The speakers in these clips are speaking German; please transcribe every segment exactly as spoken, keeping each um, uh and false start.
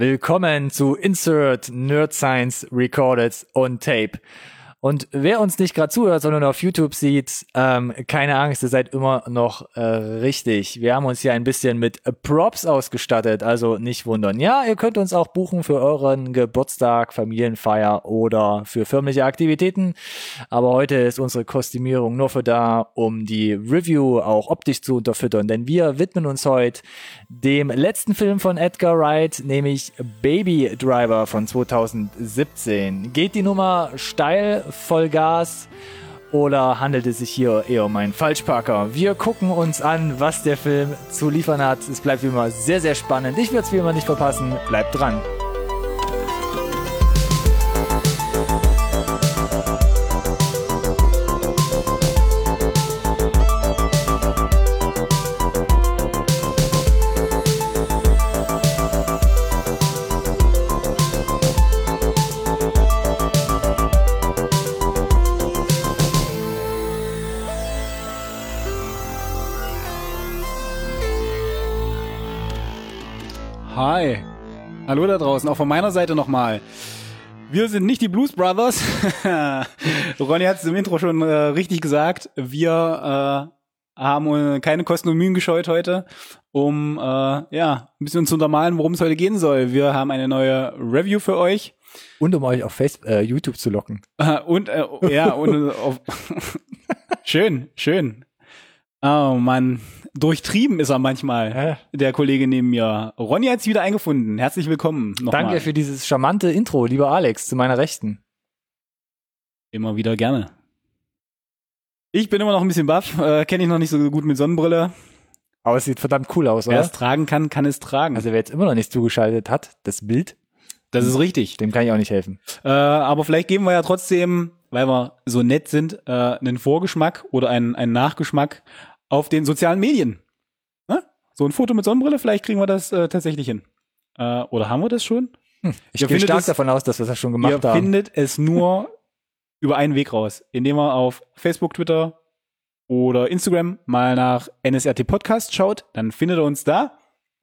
Willkommen zu Insert Nerd Science Recorded on Tape. Und wer uns nicht gerade zuhört, sondern auf YouTube sieht, ähm, keine Angst, ihr seid immer noch äh, richtig. Wir haben uns hier ein bisschen mit Props ausgestattet, also nicht wundern. Ja, ihr könnt uns auch buchen für euren Geburtstag, Familienfeier oder für firmliche Aktivitäten. Aber heute ist unsere Kostümierung nur für da, um die Review auch optisch zu unterfüttern. Denn wir widmen uns heute dem letzten Film von Edgar Wright, nämlich Baby Driver von zweitausendsiebzehn. Geht die Nummer steil, voll Gas, oder handelt es sich hier eher um einen Falschparker? Wir gucken uns an, was der Film zu liefern hat. Es bleibt wie immer sehr, sehr spannend. Ich würde es wie immer nicht verpassen. Bleibt dran. Hi. Hallo da draußen, auch von meiner Seite nochmal. Wir sind nicht die Blues Brothers. Ronny hat es im Intro schon äh, richtig gesagt. Wir äh, haben keine Kosten und Mühen gescheut heute, um äh, ja ein bisschen zu untermalen, worum es heute gehen soll. Wir haben eine neue Review für euch. Und um euch auf Facebook, äh, YouTube zu locken. und äh, ja, und auf schön, schön. Oh Mann. Durchtrieben ist er manchmal, ja. Der Kollege neben mir. Ronny hat es wieder eingefunden. Herzlich willkommen. Nochmal. Danke für dieses charmante Intro, lieber Alex, zu meiner Rechten. Immer wieder gerne. Ich bin immer noch ein bisschen baff, äh, kenne ich noch nicht so gut mit Sonnenbrille. Aber es sieht verdammt cool aus, oder? Wer es tragen kann, kann es tragen. Also wer jetzt immer noch nicht zugeschaltet hat, das Bild. Das ist richtig. Dem kann ich auch nicht helfen. Äh, aber vielleicht geben wir ja trotzdem, weil wir so nett sind, äh, einen Vorgeschmack oder einen, einen Nachgeschmack auf den sozialen Medien. Ne? So ein Foto mit Sonnenbrille, vielleicht kriegen wir das äh, tatsächlich hin. Äh, oder haben wir das schon? Hm, ich gehe stark es, davon aus, dass wir das schon gemacht ihr haben. Ihr findet es nur über einen Weg raus, indem ihr auf Facebook, Twitter oder Instagram mal nach N S R T Podcast schaut, dann findet ihr uns da.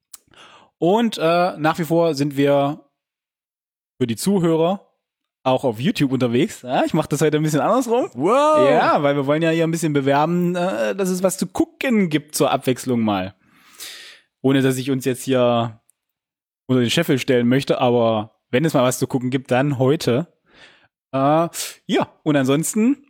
Und äh, nach wie vor sind wir für die Zuhörer auch auf YouTube unterwegs. Ja, ich mache das heute ein bisschen andersrum. Wow! Ja, weil wir wollen ja hier ein bisschen bewerben, äh, dass es was zu gucken gibt zur Abwechslung mal. Ohne, dass ich uns jetzt hier unter den Scheffel stellen möchte, aber wenn es mal was zu gucken gibt, dann heute. Äh, ja, und ansonsten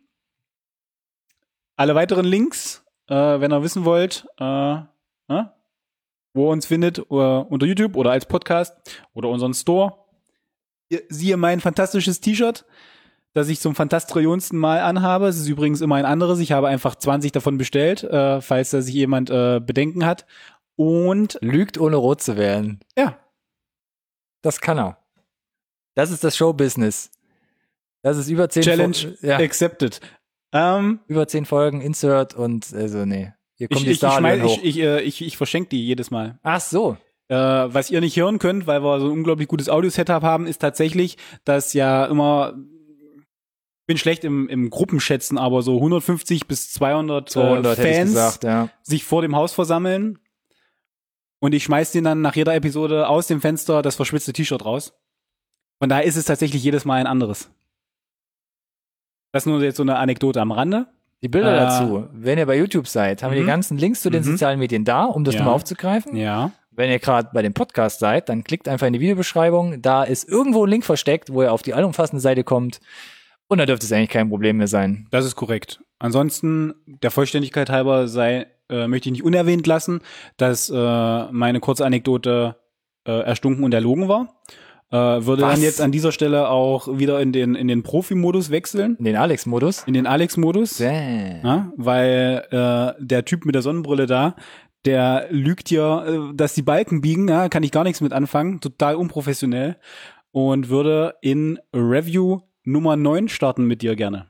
alle weiteren Links, äh, wenn ihr wissen wollt, äh, äh, wo ihr uns findet, uh, unter YouTube oder als Podcast oder unseren Store. Siehe mein fantastisches T-Shirt, das ich zum fantastrillionsten Mal anhabe. Es ist übrigens immer ein anderes. Ich habe einfach zwanzig davon bestellt, äh, falls da sich jemand äh, Bedenken hat. Und lügt, ohne rot zu werden. Ja. Das kann er. Das ist das Showbusiness. Das ist über zehn Challenge Fo- ja. accepted. Ähm, über zehn Folgen, Insert und also nee. Hier kommt ich, die ich, ich, mein, ich, ich, äh, ich, ich verschenke die jedes Mal. Ach so. Äh, was ihr nicht hören könnt, weil wir so ein unglaublich gutes Audio-Setup haben, ist tatsächlich, dass ja immer, ich bin schlecht im, im Gruppenschätzen, aber so hundertfünfzig bis zweihundert, zweihundert äh, Fans gesagt, ja. sich vor dem Haus versammeln und ich schmeiß denen dann nach jeder Episode aus dem Fenster das verschwitzte T-Shirt raus. Von daher ist es tatsächlich jedes Mal ein anderes. Das ist nur jetzt so eine Anekdote am Rande. Die Bilder äh, dazu, wenn ihr bei YouTube seid, haben wir mhm. die ganzen Links zu den mhm. sozialen Medien da, um das ja. nochmal aufzugreifen. Ja. Wenn ihr gerade bei dem Podcast seid, dann klickt einfach in die Videobeschreibung. Da ist irgendwo ein Link versteckt, wo ihr auf die allumfassende Seite kommt. Und da dürfte es eigentlich kein Problem mehr sein. Das ist korrekt. Ansonsten, der Vollständigkeit halber sei, äh, möchte ich nicht unerwähnt lassen, dass äh, meine kurze Anekdote äh, erstunken und erlogen war. Äh, würde Was? dann jetzt an dieser Stelle auch wieder in den in den Profi-Modus wechseln. In den Alex-Modus? In den Alex-Modus. Ja, weil äh, der Typ mit der Sonnenbrille da, der lügt ja, äh, dass die Balken biegen, ja, kann ich gar nichts mit anfangen. Total unprofessionell. Und würde in Review Nummer neun starten mit dir gerne.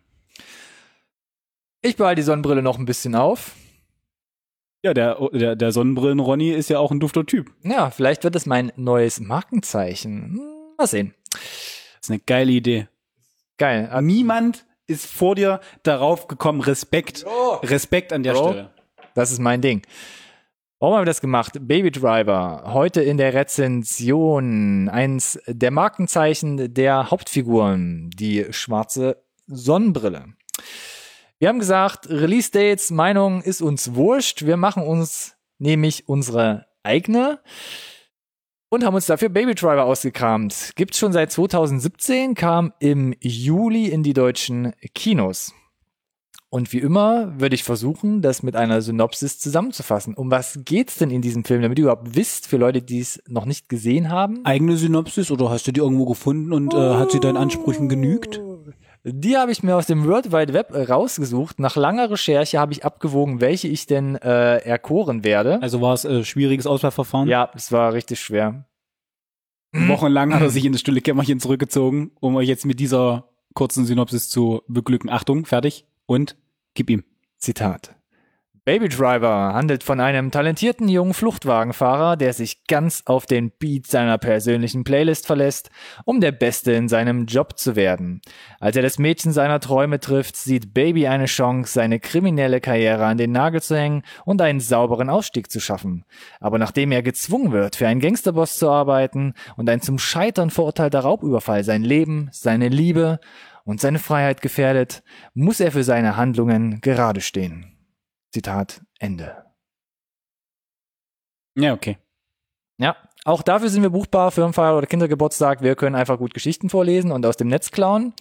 Ich behalte die Sonnenbrille noch ein bisschen auf. Ja, der, der, der Sonnenbrillen-Ronny ist ja auch ein dufter Typ. Ja, vielleicht wird es mein neues Markenzeichen. Hm, mal sehen. Das ist eine geile Idee. Geil. Niemand ist vor dir darauf gekommen. Respekt. Oh. Respekt an der Oh. Stelle. Das ist mein Ding. Warum haben wir das gemacht? Baby Driver, heute in der Rezension. Eins der Markenzeichen der Hauptfiguren, die schwarze Sonnenbrille. Wir haben gesagt, Release-Dates, Meinung ist uns wurscht. Wir machen uns nämlich unsere eigene und haben uns dafür Baby Driver ausgekramt. Gibt's schon seit zweitausendsiebzehn, kam im Juli in die deutschen Kinos. Und wie immer würde ich versuchen, das mit einer Synopsis zusammenzufassen. Um was geht's denn in diesem Film, damit ihr überhaupt wisst, für Leute, die es noch nicht gesehen haben? Eigene Synopsis oder hast du die irgendwo gefunden und äh, hat sie deinen Ansprüchen genügt? Die habe ich mir aus dem World Wide Web rausgesucht. Nach langer Recherche habe ich abgewogen, welche ich denn äh, erkoren werde. Also war es äh, schwieriges Auswahlverfahren? Ja, es war richtig schwer. Wochenlang hat er sich in das stille Kämmerchen zurückgezogen, um euch jetzt mit dieser kurzen Synopsis zu beglücken. Achtung, fertig und gib ihm. Zitat. Baby Driver handelt von einem talentierten jungen Fluchtwagenfahrer, der sich ganz auf den Beat seiner persönlichen Playlist verlässt, um der Beste in seinem Job zu werden. Als er das Mädchen seiner Träume trifft, sieht Baby eine Chance, seine kriminelle Karriere an den Nagel zu hängen und einen sauberen Ausstieg zu schaffen. Aber nachdem er gezwungen wird, für einen Gangsterboss zu arbeiten und ein zum Scheitern verurteilter Raubüberfall sein Leben, seine Liebe und seine Freiheit gefährdet, muss er für seine Handlungen gerade stehen. Zitat Ende. Ja, okay. Ja, auch dafür sind wir buchbar, Firmenfeier oder Kindergeburtstag. Wir können einfach gut Geschichten vorlesen und aus dem Netz klauen.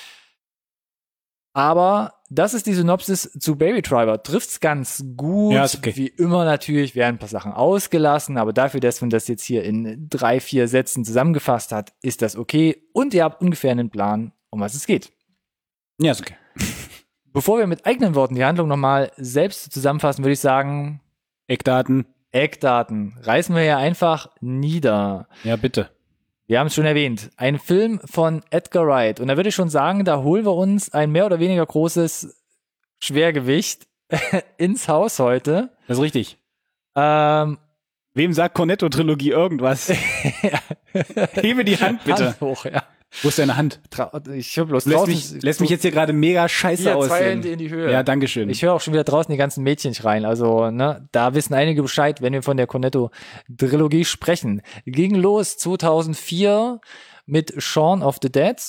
Aber das ist die Synopsis zu Baby Driver. Trifft's ganz gut. Ja, ist okay. Wie immer natürlich werden ein paar Sachen ausgelassen, aber dafür, dass man das jetzt hier in drei, vier Sätzen zusammengefasst hat, ist das okay. Und ihr habt ungefähr einen Plan, um was es geht. Ja, ist okay. Bevor wir mit eigenen Worten die Handlung nochmal selbst zusammenfassen, würde ich sagen, Eckdaten. Eckdaten. Reißen wir ja einfach nieder. Ja, bitte. Wir haben es schon erwähnt. Ein Film von Edgar Wright. Und da würde ich schon sagen, da holen wir uns ein mehr oder weniger großes Schwergewicht ins Haus heute. Das ist richtig. Ähm, Wem sagt Cornetto-Trilogie irgendwas? Hebe die Hand, bitte. Hand hoch, ja. Wo ist deine Hand? Ich höre bloß lässt draußen. Mich, lässt mich jetzt hier gerade mega scheiße hier, aussehen. Zwei Hände in die Höhe. Ja, dankeschön. Ich höre auch schon wieder draußen die ganzen Mädchen schreien. Also, ne, da wissen einige Bescheid, wenn wir von der Cornetto-Trilogie sprechen. Ging los zweitausendvier mit Shaun of the Dead.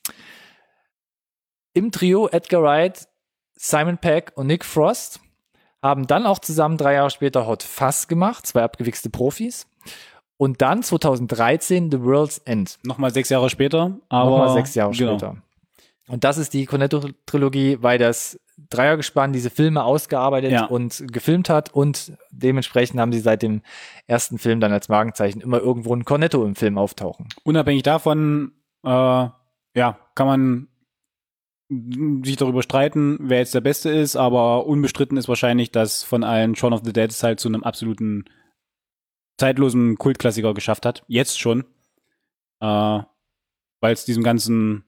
Im Trio Edgar Wright, Simon Pegg und Nick Frost haben dann auch zusammen drei Jahre später Hot Fuzz gemacht, zwei abgewichste Profis. Und dann zweitausenddreizehn The World's End. Nochmal sechs Jahre später. Aber Nochmal sechs Jahre genau. später. Und das ist die Cornetto-Trilogie, weil das Dreiergespann diese Filme ausgearbeitet ja. und gefilmt hat. Und dementsprechend haben sie seit dem ersten Film dann als Markenzeichen immer irgendwo ein Cornetto im Film auftauchen. Unabhängig davon, äh, ja, kann man sich darüber streiten, wer jetzt der Beste ist. Aber unbestritten ist wahrscheinlich, dass von allen Shaun of the Dead es halt zu einem absoluten zeitlosen Kultklassiker geschafft hat. Jetzt schon. Äh, weil es diesem ganzen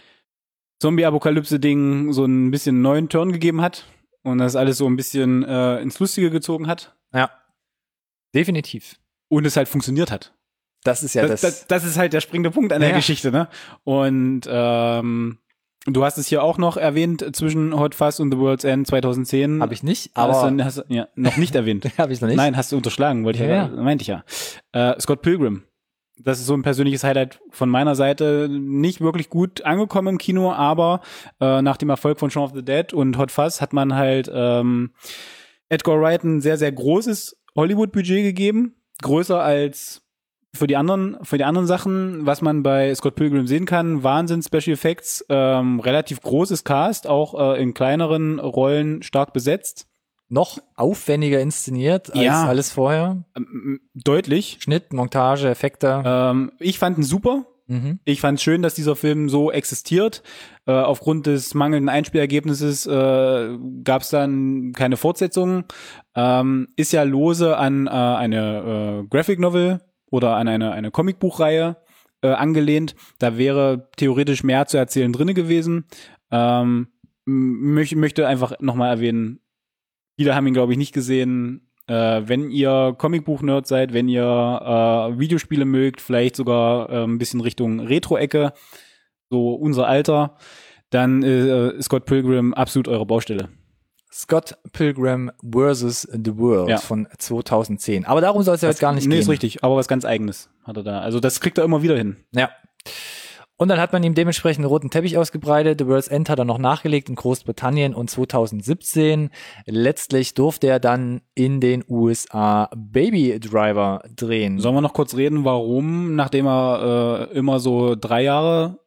Zombie-Apokalypse-Ding so ein bisschen neuen Turn gegeben hat und das alles so ein bisschen äh, ins Lustige gezogen hat. Ja, definitiv. Und es halt funktioniert hat. Das ist ja das. Das, das, das ist halt der springende Punkt an der ja. Geschichte, ne? Und ähm, du hast es hier auch noch erwähnt, zwischen Hot Fuzz und The World's End zweitausendzehn. Habe ich nicht, aber... Hast du, hast, ja, noch nicht erwähnt. Habe ich noch nicht. Nein, hast du unterschlagen, wollte ich ja, ja. meinte ich ja. Äh, Scott Pilgrim. Das ist so ein persönliches Highlight von meiner Seite. Nicht wirklich gut angekommen im Kino, aber äh, nach dem Erfolg von Shaun of the Dead und Hot Fuzz hat man halt ähm, Edgar Wright ein sehr, sehr großes Hollywood-Budget gegeben. Größer als für die anderen, für die anderen Sachen, was man bei Scott Pilgrim sehen kann. Wahnsinn, Special Effects, ähm, relativ großes Cast, auch äh, in kleineren Rollen stark besetzt. Noch aufwendiger inszeniert als ja. alles vorher. Ähm, deutlich. Schnitt, Montage, Effekte. Ähm, ich fand ihn super. Mhm. Ich fand es schön, dass dieser Film so existiert. Äh, aufgrund des mangelnden Einspielergebnisses äh, gab es dann keine Fortsetzung. Ähm, ist ja lose an äh, eine äh, Graphic Novel oder an eine, eine Comicbuchreihe äh, angelehnt. Da wäre theoretisch mehr zu erzählen drinne gewesen. Ähm, möch, möchte einfach nochmal erwähnen, viele haben ihn, glaube ich, nicht gesehen. Äh, wenn ihr Comicbuch-Nerd seid, wenn ihr äh, Videospiele mögt, vielleicht sogar äh, ein bisschen Richtung Retro-Ecke, so unser Alter, dann äh, ist Scott Pilgrim absolut eure Baustelle. Scott Pilgrim versus The World Ja. von zweitausendzehn. Aber darum soll es ja jetzt gar nicht nee, gehen. ist richtig, aber was ganz Eigenes hat er da. Also das kriegt er immer wieder hin. Ja. Und dann hat man ihm dementsprechend einen roten Teppich ausgebreitet. The World's End hat er noch nachgelegt in Großbritannien und zweitausendsiebzehn. Letztlich durfte er dann in den U S A Baby Driver drehen. Sollen wir noch kurz reden, warum, nachdem er äh, immer so drei Jahre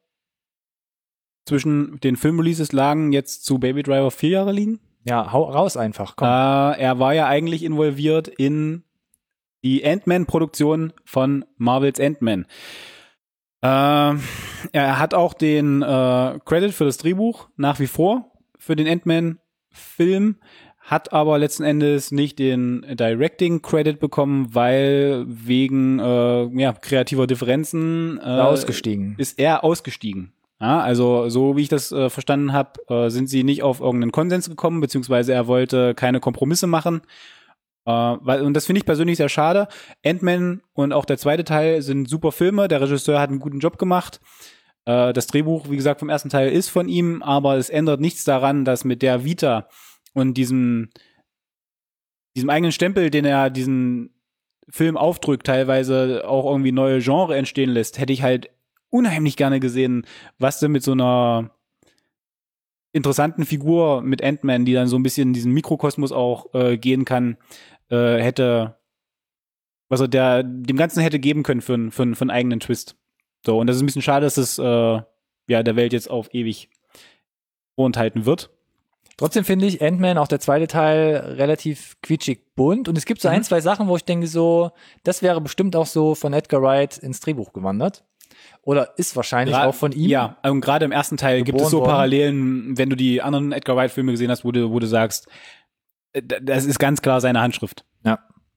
zwischen den Filmreleases lagen, jetzt zu Baby Driver vier Jahre liegen? Ja, hau raus einfach, komm. Äh, er war ja eigentlich involviert in die Ant-Man-Produktion von Marvels Ant-Man. Äh, er hat auch den äh, Credit für das Drehbuch nach wie vor für den Ant-Man-Film, hat aber letzten Endes nicht den Directing-Credit bekommen, weil wegen äh, ja, kreativer Differenzen äh, Ausgestiegen. ist er ausgestiegen. Ja, also so wie ich das äh, verstanden habe, äh, sind sie nicht auf irgendeinen Konsens gekommen, beziehungsweise er wollte keine Kompromisse machen. Äh, weil, und das finde ich persönlich sehr schade. Ant-Man und auch der zweite Teil sind super Filme. Der Regisseur hat einen guten Job gemacht. Äh, das Drehbuch, wie gesagt, vom ersten Teil ist von ihm, aber es ändert nichts daran, dass mit der Vita und diesem, diesem eigenen Stempel, den er diesen Film aufdrückt, teilweise auch irgendwie neue Genre entstehen lässt, hätte ich halt unheimlich gerne gesehen, was denn mit so einer interessanten Figur mit Ant-Man, die dann so ein bisschen in diesen Mikrokosmos auch äh, gehen kann, äh, hätte, was er der, dem Ganzen hätte geben können für, für, für einen eigenen Twist. So, und das ist ein bisschen schade, dass es äh, ja der Welt jetzt auf ewig vorenthalten wird. Trotzdem finde ich Ant-Man, auch der zweite Teil, relativ quietschig bunt. Und es gibt so Mhm. ein, zwei Sachen, wo ich denke so, das wäre bestimmt auch so von Edgar Wright ins Drehbuch gewandert. Oder ist wahrscheinlich Gra- auch von ihm. Ja, und gerade im ersten Teil gibt es so geboren worden. Parallelen, wenn du die anderen Edgar Wright-Filme gesehen hast, wo du, wo du sagst, äh, d- das ist ganz klar seine Handschrift. Ja.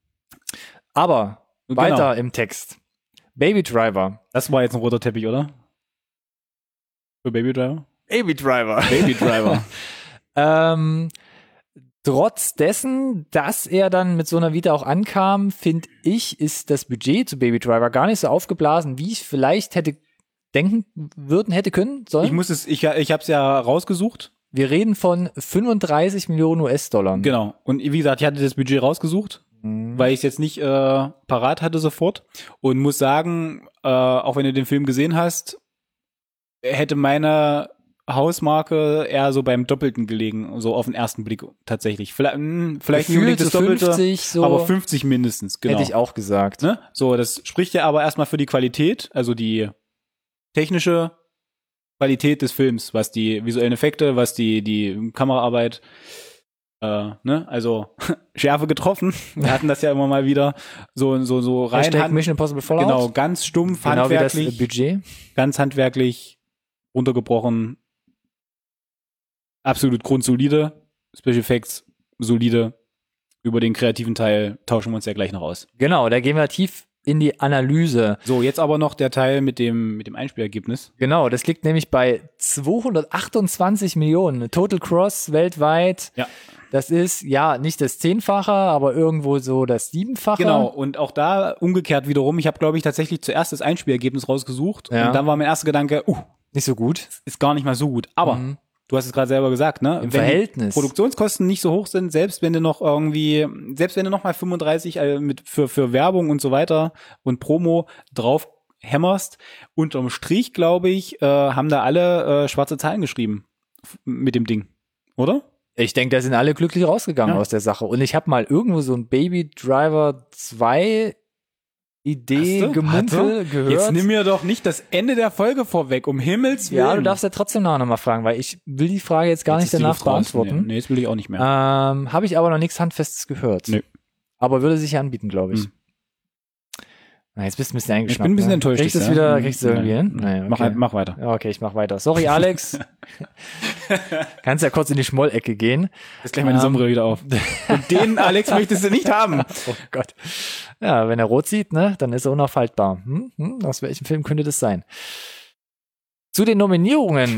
Aber Genau. weiter im Text. Baby Driver. Das war jetzt ein roter Teppich, oder? Für Baby Driver? Baby Driver. Baby Driver. ähm, trotz dessen, dass er dann mit so einer Vita auch ankam, finde ich, ist das Budget zu Baby Driver gar nicht so aufgeblasen, wie ich vielleicht hätte denken würden, hätte können sollen. Ich muss es, ich, ich habe es ja rausgesucht. Wir reden von fünfunddreißig Millionen U S-Dollar. Genau. Und wie gesagt, ich hatte das Budget rausgesucht, Mhm. weil ich es jetzt nicht äh, parat hatte sofort. Und muss sagen, äh, auch wenn du den Film gesehen hast, hätte meine Hausmarke eher so beim Doppelten gelegen, so auf den ersten Blick tatsächlich. Vielleicht, mh, vielleicht nicht unbedingt das Gefühlt so Doppelte, fünfzig, so aber fünfzig mindestens, genau. hätte ich auch gesagt. Ne? So, das spricht ja aber erstmal für die Qualität, also die technische Qualität des Films, was die visuellen Effekte, was die, die Kameraarbeit, äh, ne, also Schärfe getroffen. Wir hatten das ja immer mal wieder. So, so, so rein. Hashtag hand- Mission Impossible Fallout. Genau, ganz stumpf, Genau wie das äh, handwerklich, Budget. ganz handwerklich runtergebrochen. Absolut grundsolide. Special Effects solide. Über den kreativen Teil tauschen wir uns ja gleich noch aus. Genau, da gehen wir tief in die Analyse. So, jetzt aber noch der Teil mit dem, mit dem Einspielergebnis. Genau, das liegt nämlich bei zweihundertachtundzwanzig Millionen. Total Cross weltweit. Ja. Das ist ja nicht das Zehnfache, aber irgendwo so das Siebenfache. Genau, und auch da umgekehrt wiederum. Ich habe, glaube ich, tatsächlich zuerst das Einspielergebnis rausgesucht. Ja. Und dann war mein erster Gedanke, uh, Nicht so gut. ist gar nicht mal so gut. Aber Mhm. du hast es gerade selber gesagt, ne? Im Wenn Verhältnis. die Produktionskosten nicht so hoch sind, selbst wenn du noch irgendwie, selbst wenn du noch mal fünfunddreißig äh, mit für für Werbung und so weiter und Promo drauf hämmerst, unterm Strich, glaube ich, äh, haben da alle äh, schwarze Zahlen geschrieben f- mit dem Ding, oder? Ich denke, da sind alle glücklich rausgegangen Ja. aus der Sache. Und ich habe mal irgendwo so ein Baby Driver zwei Idee, Hast du? Gemunkel Warte. gehört. Jetzt nimm mir doch nicht das Ende der Folge vorweg, um Himmels Willen. Ja, du darfst ja trotzdem noch mal fragen, weil ich will die Frage jetzt gar Jetzt nicht ist die danach Luft raus. beantworten. Nee, nee, das will ich auch nicht mehr. Ähm, habe ich aber noch nichts Handfestes gehört. Nö. Aber würde sich ja anbieten, glaube ich. Hm. Na, jetzt bist du ein bisschen eingeschnappt. Ich bin ein bisschen ne? enttäuscht. Kriegst du es ja. wieder, kriegst du irgendwie Nee. hin? Naja, okay. Mach, halt- mach weiter. Ja, okay, ich mach weiter. Sorry, Alex. Kannst ja kurz in die Schmollecke gehen. Jetzt gleich meine Ähm. Sonnenbrille wieder auf. Und den Alex möchtest du nicht haben. Oh Gott. Ja, wenn er rot sieht, ne, dann ist er unaufhaltbar. Hm? Hm? Aus welchem Film könnte das sein? Zu den Nominierungen.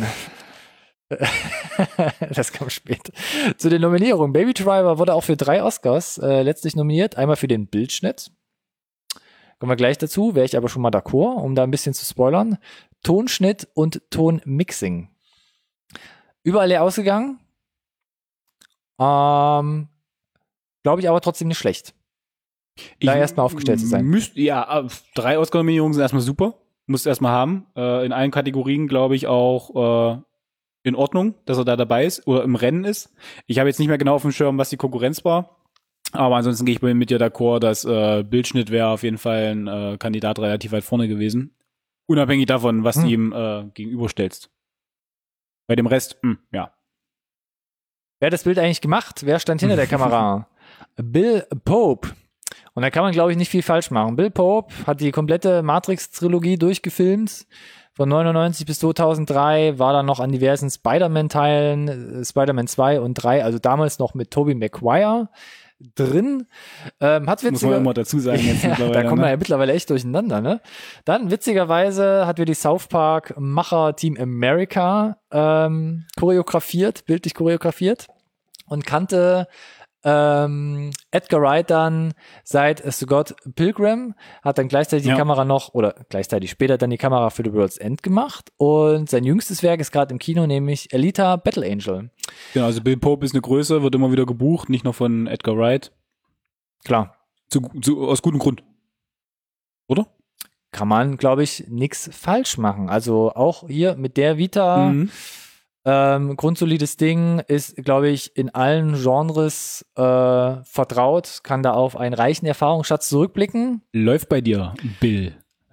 Das kam später. Zu den Nominierungen. Baby Driver wurde auch für drei Oscars äh, letztlich nominiert. Einmal für den Bildschnitt. Kommen wir gleich dazu, wäre ich aber schon mal d'accord, um da ein bisschen zu spoilern. Tonschnitt und Tonmixing. Überall leer ausgegangen. Ähm, Glaube ich aber trotzdem nicht schlecht. Da erstmal aufgestellt zu sein. Müsst, ja, drei Oscar-Nominierungen sind erstmal super. Musst du erstmal haben. Äh, in allen Kategorien, glaube ich, auch äh, in Ordnung, dass er da dabei ist oder im Rennen ist. Ich habe jetzt nicht mehr genau auf dem Schirm, was die Konkurrenz war. Aber ansonsten gehe ich mit dir d'accord, dass äh, Bildschnitt wäre auf jeden Fall ein äh, Kandidat relativ weit vorne gewesen. Unabhängig davon, was hm. du ihm äh, gegenüberstellst. Bei dem Rest, mh, ja. Wer hat das Bild eigentlich gemacht? Wer stand hinter der Kamera? Bill Pope. Und da kann man, glaube ich, nicht viel falsch machen. Bill Pope hat die komplette Matrix-Trilogie durchgefilmt. Von neunundneunzig bis zweitausenddrei war dann noch an diversen Spider-Man-Teilen, Spider-Man zwei und drei, also damals noch mit Tobey Maguire drin. Ähm, hat muss man immer dazu sagen. Jetzt ja, da kommen wir ne? ja mittlerweile echt durcheinander. Ne? Dann, witzigerweise, hat wir die South Park-Macher Team America ähm, choreografiert, bildlich choreografiert und kannte Ähm, Edgar Wright dann seit Scott Pilgrim, hat dann gleichzeitig die ja. Kamera noch, oder gleichzeitig später dann die Kamera für The World's End gemacht und sein jüngstes Werk ist gerade im Kino, nämlich Alita Battle Angel. Genau, also Bill Pope ist eine Größe, wird immer wieder gebucht, nicht nur von Edgar Wright. Klar. Zu, zu, aus gutem Grund. Oder? Kann man, glaube ich, nichts falsch machen. Also auch hier mit der Vita Mhm. Ähm, grundsolides Ding, ist, glaube ich, in allen Genres äh, vertraut, kann da auf einen reichen Erfahrungsschatz zurückblicken. Läuft bei dir, Bill.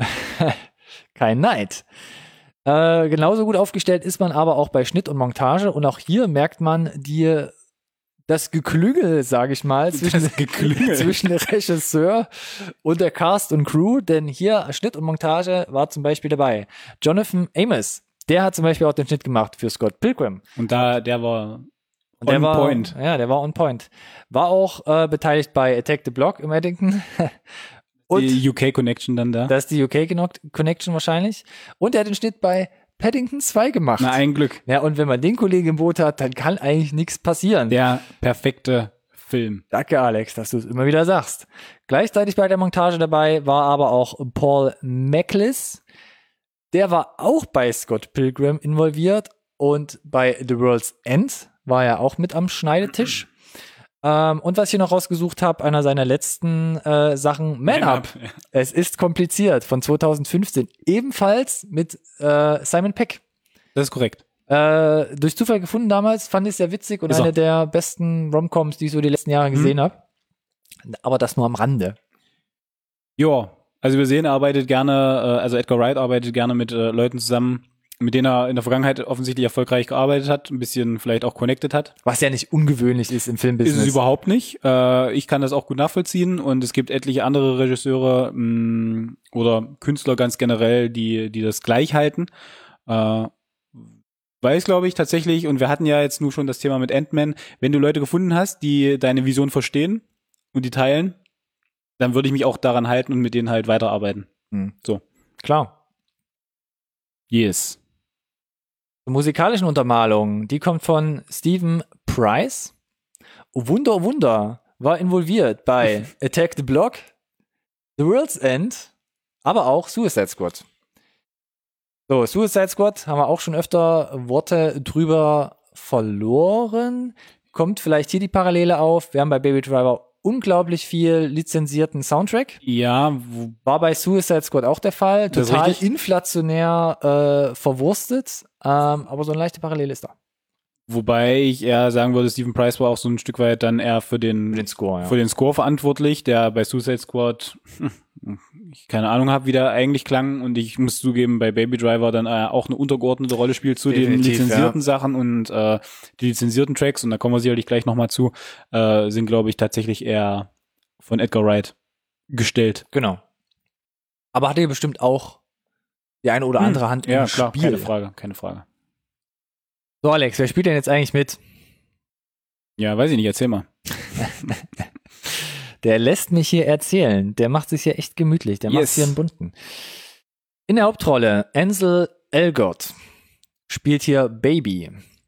Kein Neid. Äh, genauso gut aufgestellt ist man aber auch bei Schnitt und Montage und auch hier merkt man die, das Geklüngel, sage ich mal, zwischen, zwischen der Regisseur und der Cast und Crew, denn hier Schnitt und Montage war zum Beispiel dabei Jonathan Amos. Der hat zum Beispiel auch den Schnitt gemacht für Scott Pilgrim. Und da, der war on der war, point. Ja, der war on point. War auch äh, beteiligt bei Attack the Block im Eddington. Und die U K-Connection dann da. Das ist die U K-Connection wahrscheinlich. Und er hat den Schnitt bei Paddington zwei gemacht. Na, ein Glück. Ja, und wenn man den Kollegen im Boot hat, dann kann eigentlich nichts passieren. Der perfekte Film. Danke, Alex, dass du es immer wieder sagst. Gleichzeitig bei der Montage dabei war aber auch Paul Machliss. Der war auch bei Scott Pilgrim involviert und bei The World's End war er auch mit am Schneidetisch. ähm, und was ich hier noch rausgesucht habe, einer seiner letzten äh, Sachen, Man, Man Up. Up. Ja. Es ist kompliziert, von zweitausendfünfzehn. Ebenfalls mit äh, Simon Pegg. Das ist korrekt. Äh, durch Zufall gefunden damals, fand ich sehr witzig und ist eine auch. der besten Romcoms, die ich so die letzten Jahre gesehen mhm. habe. Aber das nur am Rande. Ja. Also wir sehen, er arbeitet gerne, also Edgar Wright arbeitet gerne mit äh, Leuten zusammen, mit denen er in der Vergangenheit offensichtlich erfolgreich gearbeitet hat, ein bisschen vielleicht auch connected hat. Was ja nicht ungewöhnlich ist im Filmbusiness. Ist es überhaupt nicht. Äh, ich kann das auch gut nachvollziehen und es gibt etliche andere Regisseure mh, oder Künstler ganz generell, die die das gleich halten. Äh, weiß, glaube ich, tatsächlich, und wir hatten ja jetzt nur schon das Thema mit Ant-Man, wenn du Leute gefunden hast, die deine Vision verstehen und die teilen, dann würde ich mich auch daran halten und mit denen halt weiterarbeiten. Mhm. So. Klar. Yes. Die musikalischen Untermalung, die kommt von Stephen Price. Oh Wunder, oh Wunder, war involviert bei Attack the Block, The World's End, aber auch Suicide Squad. So, Suicide Squad haben wir auch schon öfter Worte drüber verloren. Kommt vielleicht hier die Parallele auf. Wir haben bei Baby Driver unglaublich viel lizenzierten Soundtrack. Ja. War bei Suicide Squad auch der Fall. Total inflationär äh, verwurstet. Ähm, aber so eine leichte Parallele ist da. Wobei ich eher sagen würde, Stephen Price war auch so ein Stück weit dann eher für den, für den Score, ja. für den Score verantwortlich, der bei Suicide Squad ich keine Ahnung habe, wie der eigentlich klang, und ich muss zugeben, bei Baby Driver dann äh, auch eine untergeordnete Rolle spielt zu Definitiv, den lizenzierten ja. Sachen, und äh, die lizenzierten Tracks, und da kommen wir sicherlich gleich nochmal zu, äh, sind, glaube ich, tatsächlich eher von Edgar Wright gestellt. Genau. Aber hat er bestimmt auch die eine oder andere hm. Hand ja, im klar, Spiel. Keine Frage, keine Frage. So, Alex, wer spielt denn jetzt eigentlich mit? Ja, weiß ich nicht, erzähl mal. Der lässt mich hier erzählen. Der macht sich hier echt gemütlich. Der yes. macht hier einen bunten. In der Hauptrolle Ansel Elgort spielt hier Baby.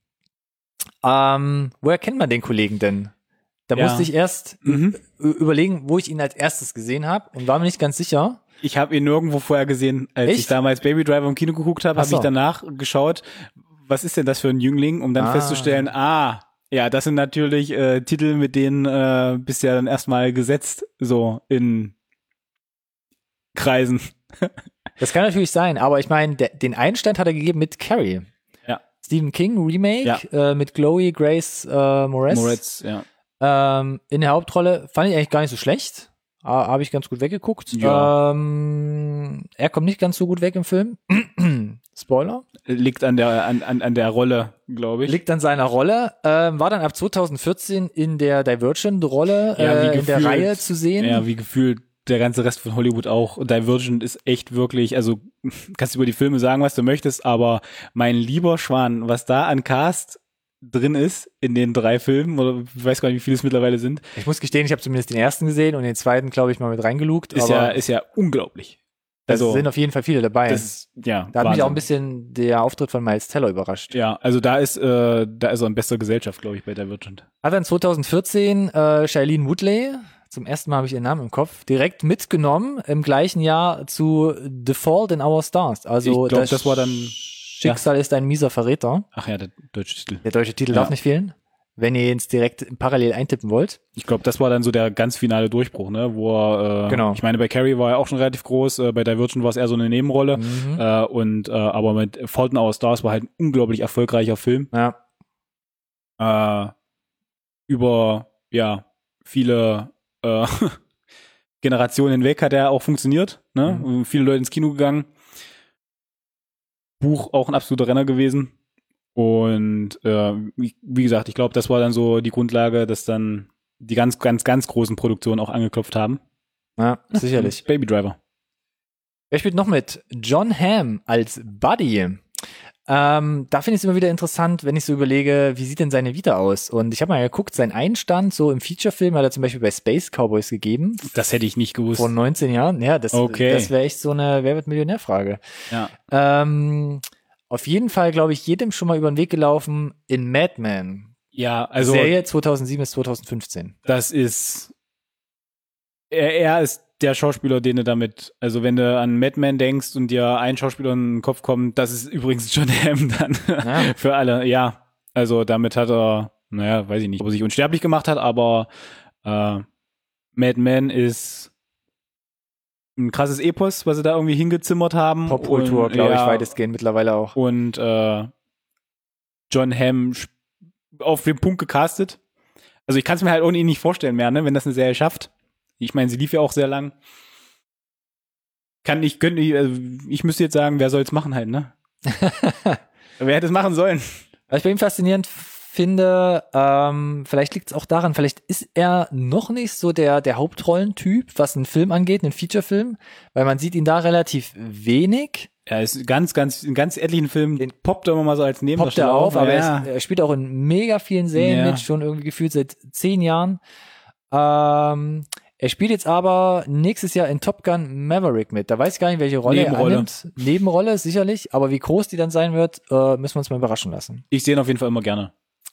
Ähm, woher kennt man den Kollegen denn? Da ja. musste ich erst mhm. überlegen, wo ich ihn als erstes gesehen habe, und war mir nicht ganz sicher. Ich habe ihn nirgendwo vorher gesehen. Als Echt? ich damals Baby Driver im Kino geguckt habe, habe so. ich danach geschaut, was ist denn das für ein Jüngling, um dann ah. festzustellen, ah, Ja, das sind natürlich äh, Titel, mit denen äh, bist du ja dann erstmal gesetzt, so in Kreisen. Das kann natürlich sein, aber ich meine, den Einstand hat er gegeben mit Carrie. Ja. Stephen King Remake Ja. äh, mit Chloe Grace äh, Moretz. Moretz, ja. Ähm, in der Hauptrolle fand ich eigentlich gar nicht so schlecht. Ah, habe ich ganz gut weggeguckt. Ja. Ähm, er kommt nicht ganz so gut weg im Film. Spoiler. Liegt an der an, an, an der Rolle, glaube ich. Liegt an seiner Rolle. Ähm, war dann ab zwanzig vierzehn in der Divergent-Rolle Ja, wie äh, in der gefühlt- Reihe zu sehen. Ja, wie gefühlt der ganze Rest von Hollywood auch. Divergent ist echt wirklich, also kannst du über die Filme sagen, was du möchtest, aber mein lieber Schwan, was da an Cast drin ist in den drei Filmen, oder ich weiß gar nicht, wie viele es mittlerweile sind, Ich muss gestehen, ich habe zumindest den ersten gesehen und den zweiten, glaube ich, mal mit reingelugt. ist aber ja ist ja unglaublich. es Also sind auf jeden Fall viele dabei. das ist, ja, Da hat mich Wahnsinn. auch ein bisschen der Auftritt von Miles Teller überrascht. Ja, also da ist äh, da ist er in bester Gesellschaft, glaube ich, bei Divergent. Hat dann zwanzig vierzehn äh, Shailene Woodley, zum ersten Mal habe ich ihren Namen im Kopf, direkt mitgenommen im gleichen Jahr zu The Fault in Our Stars. Also Ich glaub, das war dann- Schicksal ist ein mieser Verräter. Ach ja, der deutsche Titel. Der deutsche Titel Ja. darf nicht fehlen. Wenn ihr jetzt direkt parallel eintippen wollt. Ich glaube, das war dann so der ganz finale Durchbruch, ne? Wo er, äh, Genau. ich meine, bei Carrie war er auch schon relativ groß, äh, bei Divergent war es eher so eine Nebenrolle. Mhm. Äh, und äh, aber mit Fault in Our Stars war halt ein unglaublich erfolgreicher Film. Ja. Äh, über ja viele äh, Generationen hinweg hat er auch funktioniert. Ne? Mhm. Viele Leute ins Kino gegangen. Buch auch ein absoluter Renner gewesen. Und äh, wie wie gesagt, ich glaube, das war dann so die Grundlage, dass dann die ganz, ganz, ganz großen Produktionen auch angeklopft haben. Ja, sicherlich. Baby Driver. Wer spielt noch mit? John Hamm als Buddy. Ähm, da finde ich es immer wieder interessant, wenn ich so überlege, wie sieht denn seine Vita aus? Und ich habe mal geguckt, sein Einstand so im Featurefilm hat er zum Beispiel bei Space Cowboys gegeben. Das hätte ich nicht gewusst. Vor neunzehn Jahren. Ja, das, Okay. das wäre echt so eine Wer wird Millionär-Frage. Ja. Ähm, auf jeden Fall, glaube ich, jedem schon mal über den Weg gelaufen in Mad Men. Ja, also Serie zweitausendsieben bis zweitausendfünfzehn. das ist er, er ist der Schauspieler, den du damit, also wenn du an Mad Men denkst und dir ein Schauspieler in den Kopf kommt, das ist übrigens John Hamm dann Ja. für alle. Ja, also damit hat er, naja, weiß ich nicht, ob er sich unsterblich gemacht hat, aber äh, Mad Men ist ein krasses Epos, was sie da irgendwie hingezimmert haben. Popkultur, Und, glaube ich, ja, weitestgehend mittlerweile auch. Und äh, John Hamm sp- auf den Punkt gecastet. Also ich kann es mir halt ohne ihn nicht vorstellen mehr, ne, wenn das eine Serie schafft. Ich meine, sie lief ja auch sehr lang. Kann ich, könnte ich, also ich müsste jetzt sagen, wer soll es machen halt, ne? Wer hätte es machen sollen? Was ich bei ihm faszinierend finde, ähm, vielleicht liegt es auch daran, vielleicht ist er noch nicht so der, der Hauptrollentyp, was einen Film angeht, einen Featurefilm, weil man sieht ihn da relativ wenig. Er ist ganz, ganz, in ganz etlichen Filmen, den poppt er immer mal so als Poppt Nebendarsteller er auf, aber ja. er, ist, er spielt auch in mega vielen Serien Ja. mit, schon irgendwie gefühlt seit zehn Jahren. Ähm, er spielt jetzt aber nächstes Jahr in Top Gun Maverick mit. Da weiß ich gar nicht, welche Rolle Nebenrolle. er annimmt. Nebenrolle, sicherlich. Aber wie groß die dann sein wird, äh, müssen wir uns mal überraschen lassen. Ich sehe ihn auf jeden Fall immer gerne.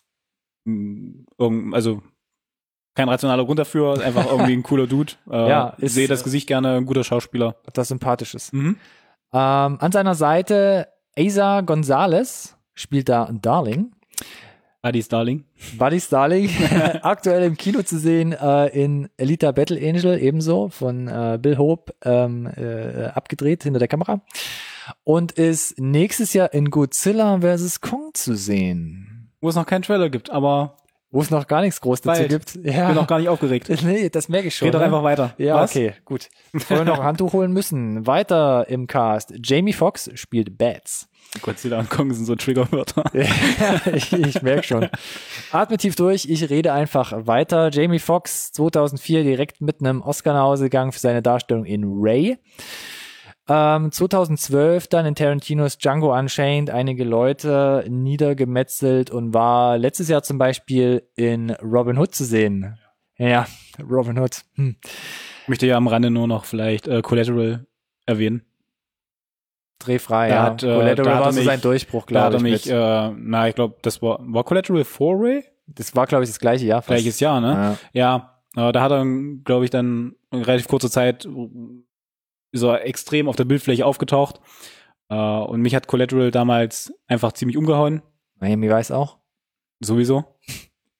Mm, irgend- Also kein rationaler Grund dafür, einfach irgendwie ein cooler Dude. Äh, Ja, ich ist, sehe das äh, Gesicht gerne, ein guter Schauspieler. Das Sympathisches. Mhm. Ähm, an seiner Seite Asa Gonzalez spielt da Darling. Buddy's Darling. Buddy Starling, aktuell im Kino zu sehen äh, in Alita Battle Angel, ebenso von äh, Bill Hope ähm, äh, abgedreht hinter der Kamera. Und ist nächstes Jahr in Godzilla versus. Kong zu sehen. Wo es noch keinen Trailer gibt, aber Wo es noch gar nichts groß dazu Bald. gibt. ich Ja, bin noch gar nicht aufgeregt. nee, das merke ich schon. Red doch ne? einfach weiter. Ja, Was? okay, gut. Bevor wir noch ein Handtuch holen müssen. Weiter im Cast. Jamie Foxx spielt Bats. Godzilla und Kong sind so Triggerwörter. Ja, ich, ich merke schon. Atme tief durch, ich rede einfach weiter. Jamie Foxx, zweitausendvier, direkt mit einem Oscar nach Hause gegangen für seine Darstellung in Ray. Ähm, zweitausendzwölf dann in Tarantinos Django Unchained einige Leute niedergemetzelt und war letztes Jahr zum Beispiel in Robin Hood zu sehen. Ja, Robin Hood. Hm. Ich möchte ja am Rande nur noch vielleicht äh, Collateral erwähnen. Drehfrei, Da ja. hat, äh, Collateral da hat war er so mich- sein Durchbruch, Da hat glaube er ich. mich, mit. äh, na, ich glaube, das war, war Collateral vor Ray? Das war, glaube ich, das gleiche Jahr. Fast. Gleiches Jahr, ne? Ja. Ja, äh, da hat er, glaube ich, dann in relativ kurzer Zeit ist er extrem auf der Bildfläche aufgetaucht. Äh, und mich hat Collateral damals einfach ziemlich umgehauen. Miami Vice auch. Sowieso.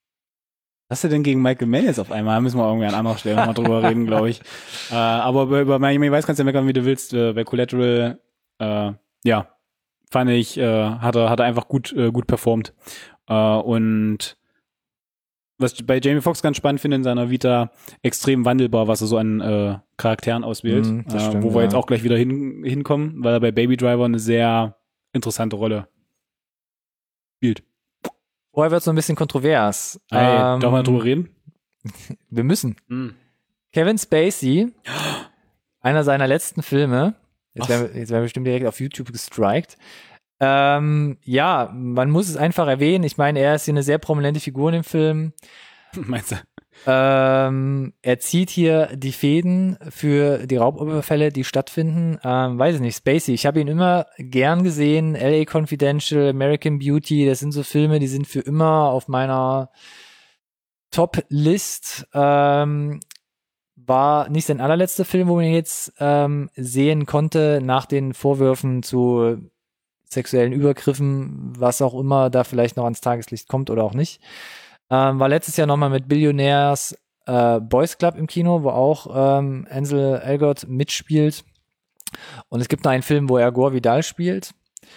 Was ist denn gegen Michael Mann jetzt auf einmal? Da müssen wir irgendwie an anderer Stelle nochmal drüber reden, glaube ich. Äh, aber über, über Miami Vice kannst du ja meckern, wie du willst. Äh, bei Collateral, äh, ja, fand ich, äh, hat er, hat er einfach gut, äh, gut performt. Äh, und was ich bei Jamie Foxx ganz spannend finde in seiner Vita, extrem wandelbar, was er so an äh, Charakteren auswählt. Mm, das äh, stimmt, wo wir ja. jetzt auch gleich wieder hin, hinkommen, weil er bei Baby Driver eine sehr interessante Rolle spielt. Vorher wird es so ein bisschen kontrovers. Hey, Ähm, darf man drüber reden? Wir müssen. Mm. Kevin Spacey, einer seiner letzten Filme, jetzt Was? werden wir, jetzt werden wir bestimmt direkt auf YouTube gestrikt. Ähm, ja, man muss es einfach erwähnen. Ich meine, er ist hier eine sehr prominente Figur in dem Film. Meinst du? Ähm, er zieht hier die Fäden für die Raubüberfälle, die stattfinden. Ähm, weiß ich nicht, Spacey, ich habe ihn immer gern gesehen. L A Confidential, American Beauty, das sind so Filme, die sind für immer auf meiner Top-List. Ähm, war nicht sein allerletzter Film, wo man ihn jetzt ähm, sehen konnte, nach den Vorwürfen zu sexuellen Übergriffen, was auch immer da vielleicht noch ans Tageslicht kommt oder auch nicht. Ähm, war letztes Jahr nochmal mit Billionaires äh, Boys Club im Kino, wo auch ähm, Ansel Elgort mitspielt. Und es gibt noch einen Film, wo er Gore Vidal spielt,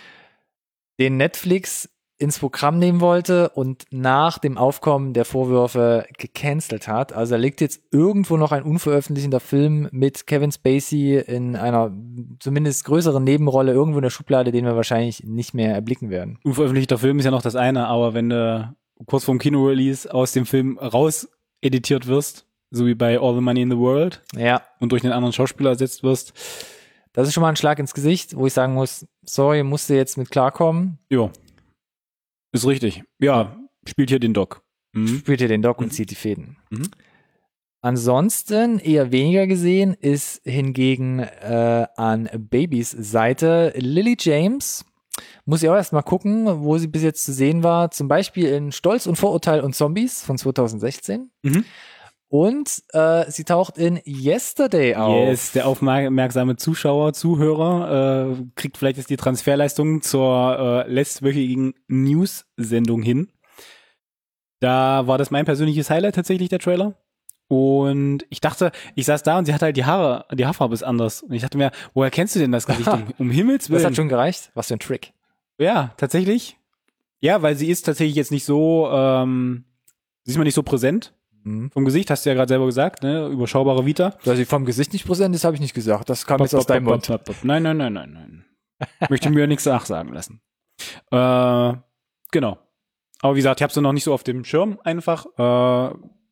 den Netflix ins Programm nehmen wollte und nach dem Aufkommen der Vorwürfe gecancelt hat. Also da liegt jetzt irgendwo noch ein unveröffentlichter Film mit Kevin Spacey in einer zumindest größeren Nebenrolle irgendwo in der Schublade, den wir wahrscheinlich nicht mehr erblicken werden. Unveröffentlichter Film ist ja noch das eine, aber wenn du kurz vorm Kino-Release aus dem Film raus editiert wirst, so wie bei All the Money in the World, Ja, und durch einen anderen Schauspieler ersetzt wirst, das ist schon mal ein Schlag ins Gesicht, wo ich sagen muss, sorry, musst du jetzt mit klarkommen. jo, ist richtig. Ja, spielt hier den Doc. Mhm. Spielt hier den Doc und Mhm. zieht die Fäden. Mhm. Ansonsten eher weniger gesehen ist hingegen äh, an Babys Seite Lily James. Muss ich auch erst mal gucken, wo sie bis jetzt zu sehen war. Zum Beispiel in Stolz und Vorurteil und Zombies von zwanzig sechzehn. Mhm. Und äh, sie taucht in Yesterday auf. Yes, der aufmerksame Zuschauer, Zuhörer äh, kriegt vielleicht jetzt die Transferleistung zur äh, letztwöchigen News-Sendung hin. Da war das mein persönliches Highlight tatsächlich, der Trailer. Und ich dachte, ich saß da und sie hatte halt die Haare, die Haarfarbe ist anders. Und ich dachte mir, woher kennst du denn das Gesicht? Um, um Himmels Willen. Das hat schon gereicht. Was für ein Trick. Ja, tatsächlich. Ja, weil sie ist tatsächlich jetzt nicht so, ähm, sie ist mal nicht so präsent Mhm. vom Gesicht, hast du ja gerade selber gesagt, ne? Überschaubare Vita. Dass sie vom Gesicht nicht präsent ist, habe ich nicht gesagt. Das kam jetzt aus deinem Mund. Nein, nein, nein, nein, nein. Möchte mir nichts nachsagen lassen. Äh, genau. Aber wie gesagt, ich habe sie noch nicht so auf dem Schirm einfach. Äh,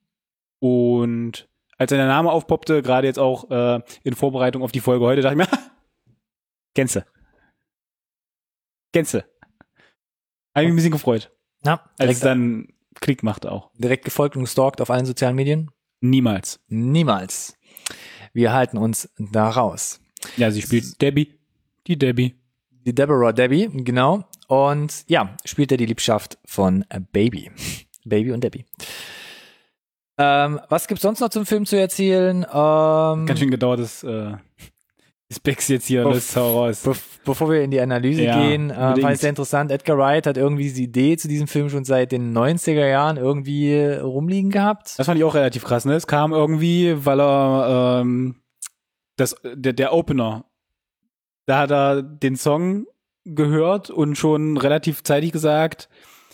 und als der Name aufpoppte, gerade jetzt auch äh, in Vorbereitung auf die Folge heute, dachte ich mir, kennst du. Kennst du. Habe mich ein bisschen gefreut. Ja, Als es direkt, dann Klick machte auch. direkt gefolgt und gestalkt auf allen sozialen Medien. Niemals. Niemals. Wir halten uns da raus. Ja, sie spielt Debbie. Die Debbie. Die Deborah Debbie, genau. Und ja, spielt er die Liebschaft von Baby. Baby und Debbie. Ähm, was gibt's sonst noch zum Film zu erzählen? Ähm, Ganz schön gedauertes äh, Specs jetzt hier, Bef- das hau raus. Be- bevor wir in die Analyse Ja, gehen, äh, unbedingt. fand ich sehr interessant. Edgar Wright hat irgendwie diese Idee zu diesem Film schon seit den neunziger Jahren irgendwie rumliegen gehabt. Das fand ich auch relativ krass, ne? Es kam irgendwie, weil er ähm, das, der, der Opener, da hat er den Song gehört und schon relativ zeitig gesagt,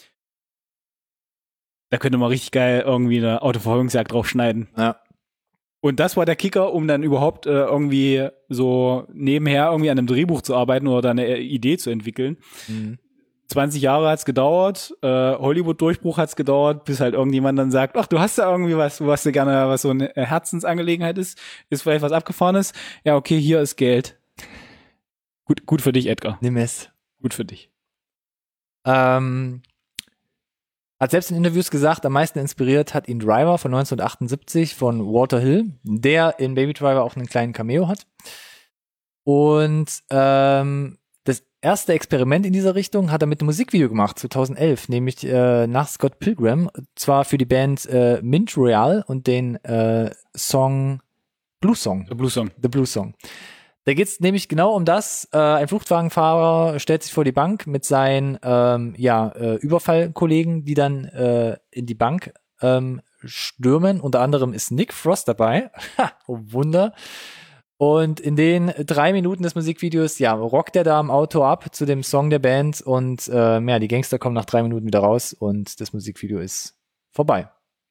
da könnte man richtig geil irgendwie eine Autoverfolgungsjagd draufschneiden. Ja. Und das war der Kicker, um dann überhaupt äh, irgendwie so nebenher irgendwie an einem Drehbuch zu arbeiten oder da eine Idee zu entwickeln. Mhm. zwanzig Jahre hat's gedauert, äh, Hollywood-Durchbruch hat's gedauert, bis halt irgendjemand dann sagt, ach, du hast ja irgendwie was, was du gerne, was so eine Herzensangelegenheit ist, ist vielleicht was Abgefahrenes. Ja, okay, hier ist Geld. Gut, gut für dich, Edgar. Nimm es. Gut für dich. Ähm, hat selbst in Interviews gesagt, am meisten inspiriert hat ihn Driver von neunzehnhundertachtundsiebzig von Walter Hill, der in Baby Driver auch einen kleinen Cameo hat. Und ähm, das erste Experiment in dieser Richtung hat er mit einem Musikvideo gemacht, zweitausendelf, nämlich äh, nach Scott Pilgrim, zwar für die Band äh, Mint Royale und den äh, Song Blues Song. Der Blues Song. The Blues Song. Da geht's nämlich genau um das. Äh, ein Fluchtwagenfahrer stellt sich vor die Bank mit seinen ähm, ja, äh, Überfallkollegen, die dann äh, in die Bank ähm, stürmen. Unter anderem ist Nick Frost dabei. Ha, oh Wunder. Und in den drei Minuten des Musikvideos, ja, rockt er da im Auto ab zu dem Song der Band und äh, ja, die Gangster kommen nach drei Minuten wieder raus und das Musikvideo ist vorbei.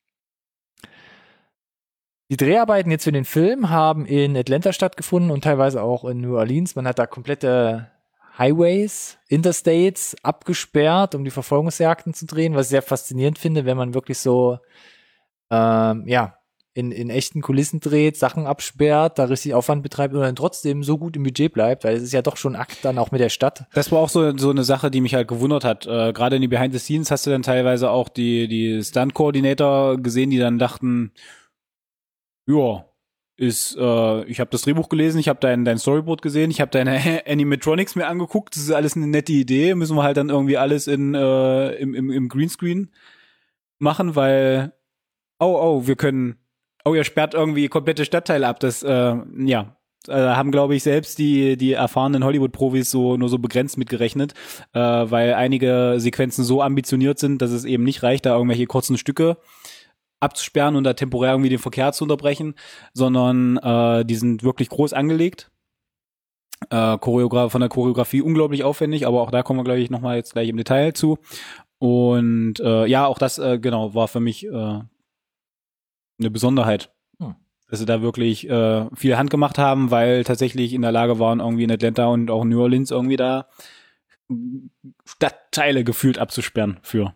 Die Dreharbeiten jetzt für den Film haben in Atlanta stattgefunden und teilweise auch in New Orleans. Man hat da komplette Highways, Interstates abgesperrt, um die Verfolgungsjagden zu drehen, was ich sehr faszinierend finde, wenn man wirklich so, ähm, ja, in, in echten Kulissen dreht, Sachen absperrt, da richtig Aufwand betreibt und dann trotzdem so gut im Budget bleibt, weil es ist ja doch schon ein Akt dann auch mit der Stadt. Das war auch so, so eine Sache, die mich halt gewundert hat. Äh, gerade in die Behind the Scenes hast du dann teilweise auch die, die Stunt-Coordinator gesehen, die dann dachten, ja, ist, äh, ich habe das Drehbuch gelesen, ich habe dein, dein Storyboard gesehen, ich habe deine Animatronics mir angeguckt, das ist alles eine nette Idee, müssen wir halt dann irgendwie alles in äh, im, im, im Greenscreen machen, weil, oh, oh, wir können Oh, ihr sperrt irgendwie komplette Stadtteile ab. Das, äh, ja, äh, haben, glaube ich, selbst die die erfahrenen Hollywood-Profis so nur so begrenzt mitgerechnet, äh, weil einige Sequenzen so ambitioniert sind, dass es eben nicht reicht, da irgendwelche kurzen Stücke abzusperren und da temporär irgendwie den Verkehr zu unterbrechen, sondern äh, die sind wirklich groß angelegt. Äh, Choreograf von der Choreografie unglaublich aufwendig, aber auch da kommen wir, glaube ich, nochmal jetzt gleich im Detail zu. Und äh, ja, auch das, äh, genau, war für mich äh, eine Besonderheit, hm. dass sie da wirklich äh, viel Hand gemacht haben, weil tatsächlich in der Lage waren, irgendwie in Atlanta und auch in New Orleans irgendwie da Stadtteile gefühlt abzusperren für.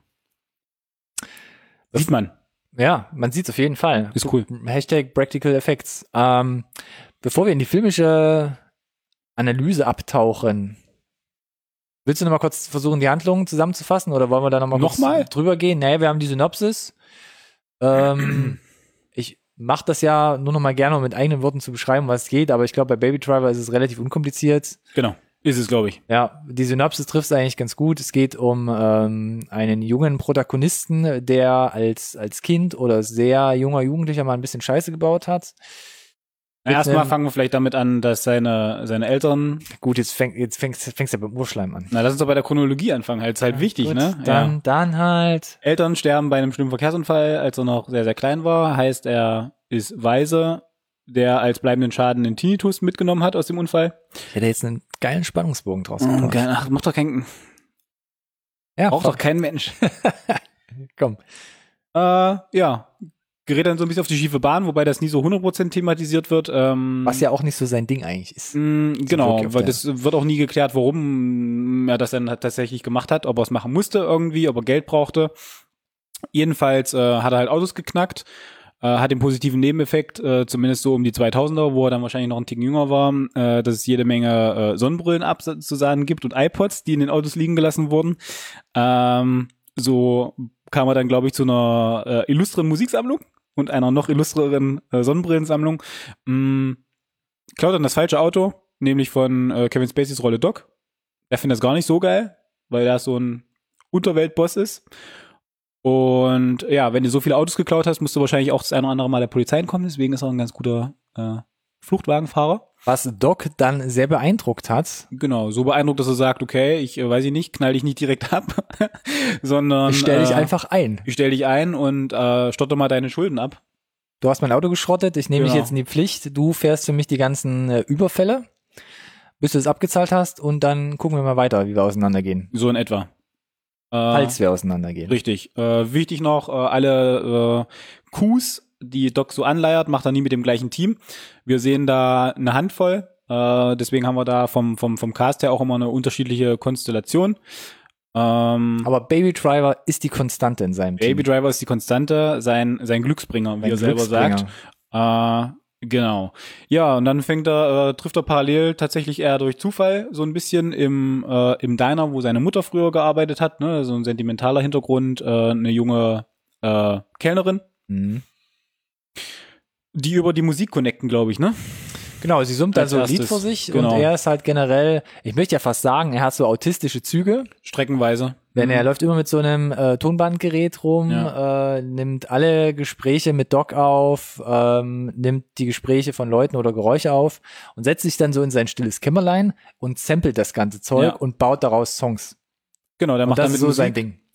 Sieht man. Ja, man sieht es auf jeden Fall. Ist cool. Hashtag Practical Effects. Ähm, bevor wir in die filmische Analyse abtauchen, willst du noch mal kurz versuchen, die Handlung zusammenzufassen oder wollen wir da noch mal kurz Nochmal? drüber gehen? Nee, wir haben die Synopsis. Ähm, ich mache das ja nur noch mal gerne, um mit eigenen Worten zu beschreiben, was es geht, aber ich glaube, bei Baby Driver ist es relativ unkompliziert. Genau, ist es, glaube ich. Ja, die Synopsis trifft es eigentlich ganz gut. Es geht um ähm, einen jungen Protagonisten, der als als Kind oder sehr junger Jugendlicher mal ein bisschen Scheiße gebaut hat. Erstmal fangen wir vielleicht damit an, dass seine seine Eltern. Gut, jetzt fängst jetzt fängst, fängst du ja beim Urschleim an. Na, lass uns doch bei der Chronologie anfangen. Halt, ist halt ja, wichtig, gut, ne? Dann, ja. dann halt. Eltern sterben bei einem schlimmen Verkehrsunfall, als er noch sehr, sehr klein war. Heißt, er ist Waise, der als bleibenden Schaden den Tinnitus mitgenommen hat aus dem Unfall. Ich hätte jetzt einen geilen Spannungsbogen draus Oh, gemacht. geil. Ach, macht doch kein, ja, braucht doch kein Mensch. Komm. Äh, ja. Gerät dann so ein bisschen auf die schiefe Bahn, wobei das nie so hundert Prozent thematisiert wird. Ähm, Was ja auch nicht so sein Ding eigentlich ist. Mh, genau, weil der. das wird auch nie geklärt, warum er das dann tatsächlich gemacht hat, ob er es machen musste irgendwie, ob er Geld brauchte. Jedenfalls äh, hat er halt Autos geknackt, äh, hat den positiven Nebeneffekt, äh, zumindest so um die zweitausender, wo er dann wahrscheinlich noch einen Ticken jünger war, äh, dass es jede Menge äh, Sonnenbrillen abzusagen gibt und iPods, die in den Autos liegen gelassen wurden. Ähm, so kam er dann, glaube ich, zu einer äh, illustren Musiksammlung und einer noch illustreren äh, Sonnenbrillensammlung. Mm, klaut dann das falsche Auto, nämlich von äh, Kevin Spaceys Rolle Doc. Der findet das gar nicht so geil, weil er so ein Unterweltboss ist. Und ja, wenn du so viele Autos geklaut hast, musst du wahrscheinlich auch das eine oder andere Mal der Polizei entkommen. Deswegen ist er ein ganz guter äh, Fluchtwagenfahrer. Was Doc dann sehr beeindruckt hat. Genau, so beeindruckt, dass er sagt, okay, ich äh, weiß ich nicht, knall dich nicht direkt ab, sondern ich stell dich äh, einfach ein. Ich stell dich ein und äh, stotter mal deine Schulden ab. Du hast mein Auto geschrottet, ich nehme Genau. dich jetzt in die Pflicht, du fährst für mich die ganzen äh, Überfälle, bis du es abgezahlt hast und dann gucken wir mal weiter, wie wir auseinandergehen. So in etwa. Äh, Falls wir auseinandergehen. Richtig. Äh, wichtig noch, äh, alle äh, Coups, die Doc so anleiert, macht er nie mit dem gleichen Team. Wir sehen da eine Handvoll, äh, deswegen haben wir da vom, vom, vom Cast her auch immer eine unterschiedliche Konstellation. Ähm, Aber Baby Driver ist die Konstante in seinem Baby Team. Driver ist die Konstante, sein, sein Glücksbringer, wie Sein er selber sagt. Äh, genau. Ja, und dann fängt er, äh, trifft er parallel tatsächlich eher durch Zufall so ein bisschen im, äh, im Diner, wo seine Mutter früher gearbeitet hat, ne, so ein sentimentaler Hintergrund, äh, eine junge äh, Kellnerin. Mhm. Die über die Musik connecten, glaube ich, ne? Genau, sie summt dann Als so ein Lied erstes, vor sich genau. und er ist halt generell, ich möchte ja fast sagen, er hat so autistische Züge. Streckenweise. Denn Mhm. er läuft immer mit so einem äh, Tonbandgerät rum, Ja. äh, nimmt alle Gespräche mit Doc auf, ähm, nimmt die Gespräche von Leuten oder Geräusche auf und setzt sich dann so in sein stilles Kämmerlein und samplet das ganze Zeug Ja. und baut daraus Songs. Genau, der Und macht das damit ist so Musik. sein Ding.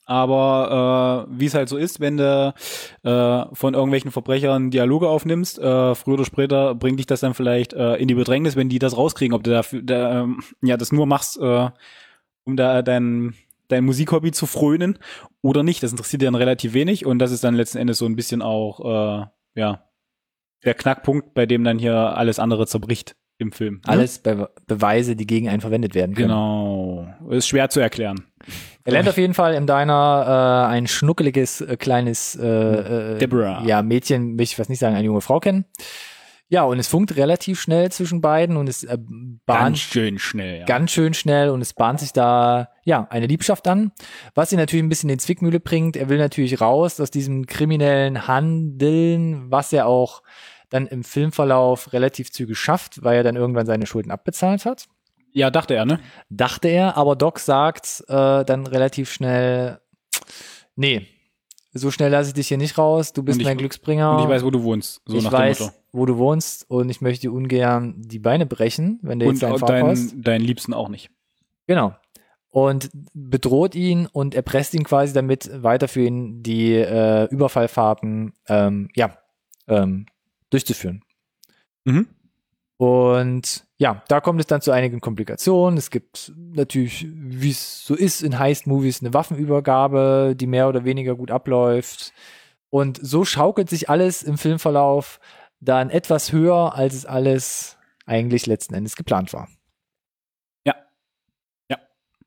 aber äh, wie es halt so ist, wenn du äh, von irgendwelchen Verbrechern Dialoge aufnimmst, äh, früher oder später bringt dich das dann vielleicht äh, in die Bedrängnis, wenn die das rauskriegen, ob du dafür da, ähm, ja das nur machst, äh, um da dein dein Musikhobby zu frönen oder nicht. Das interessiert dir dann relativ wenig und das ist dann letzten Endes so ein bisschen auch äh, ja der Knackpunkt, bei dem dann hier alles andere zerbricht im Film. Alles Be- Beweise, die gegen einen verwendet werden können. Genau. Ist schwer zu erklären. Er lernt auf jeden Fall im Diner äh, ein schnuckeliges, äh, kleines äh, äh, Deborah. Ja, Mädchen, möchte ich fast nicht sagen, eine junge Frau kennen. Ja, und es funkt relativ schnell zwischen beiden und es äh, bahnt Ganz schön schnell, ja. ganz schön schnell und es bahnt sich da, ja, eine Liebschaft an, was ihn natürlich ein bisschen in die Zwickmühle bringt. Er will natürlich raus aus diesem kriminellen Handeln, was er auch dann im Filmverlauf relativ zügig schafft, weil er dann irgendwann seine Schulden abbezahlt hat. Ja, dachte er, ne? Dachte er, aber Doc sagt äh, dann relativ schnell, nee, so schnell lasse ich dich hier nicht raus, du bist Und ich- mein Glücksbringer. Und ich weiß, wo du wohnst. So ich nach weiß, dem Motto. wo du wohnst und ich möchte dir ungern die Beine brechen, wenn du jetzt Und deinen auch Vater hast. deinen dein Liebsten auch nicht. Genau. Und bedroht ihn und erpresst ihn quasi damit, weiter für ihn die äh, Überfallfahrten ähm, ja, ähm, durchzuführen. Mhm. Und ja, da kommt es dann zu einigen Komplikationen. Es gibt natürlich, wie es so ist in Heist-Movies, eine Waffenübergabe, die mehr oder weniger gut abläuft. Und so schaukelt sich alles im Filmverlauf dann etwas höher, als es alles eigentlich letzten Endes geplant war. Ja. Ja.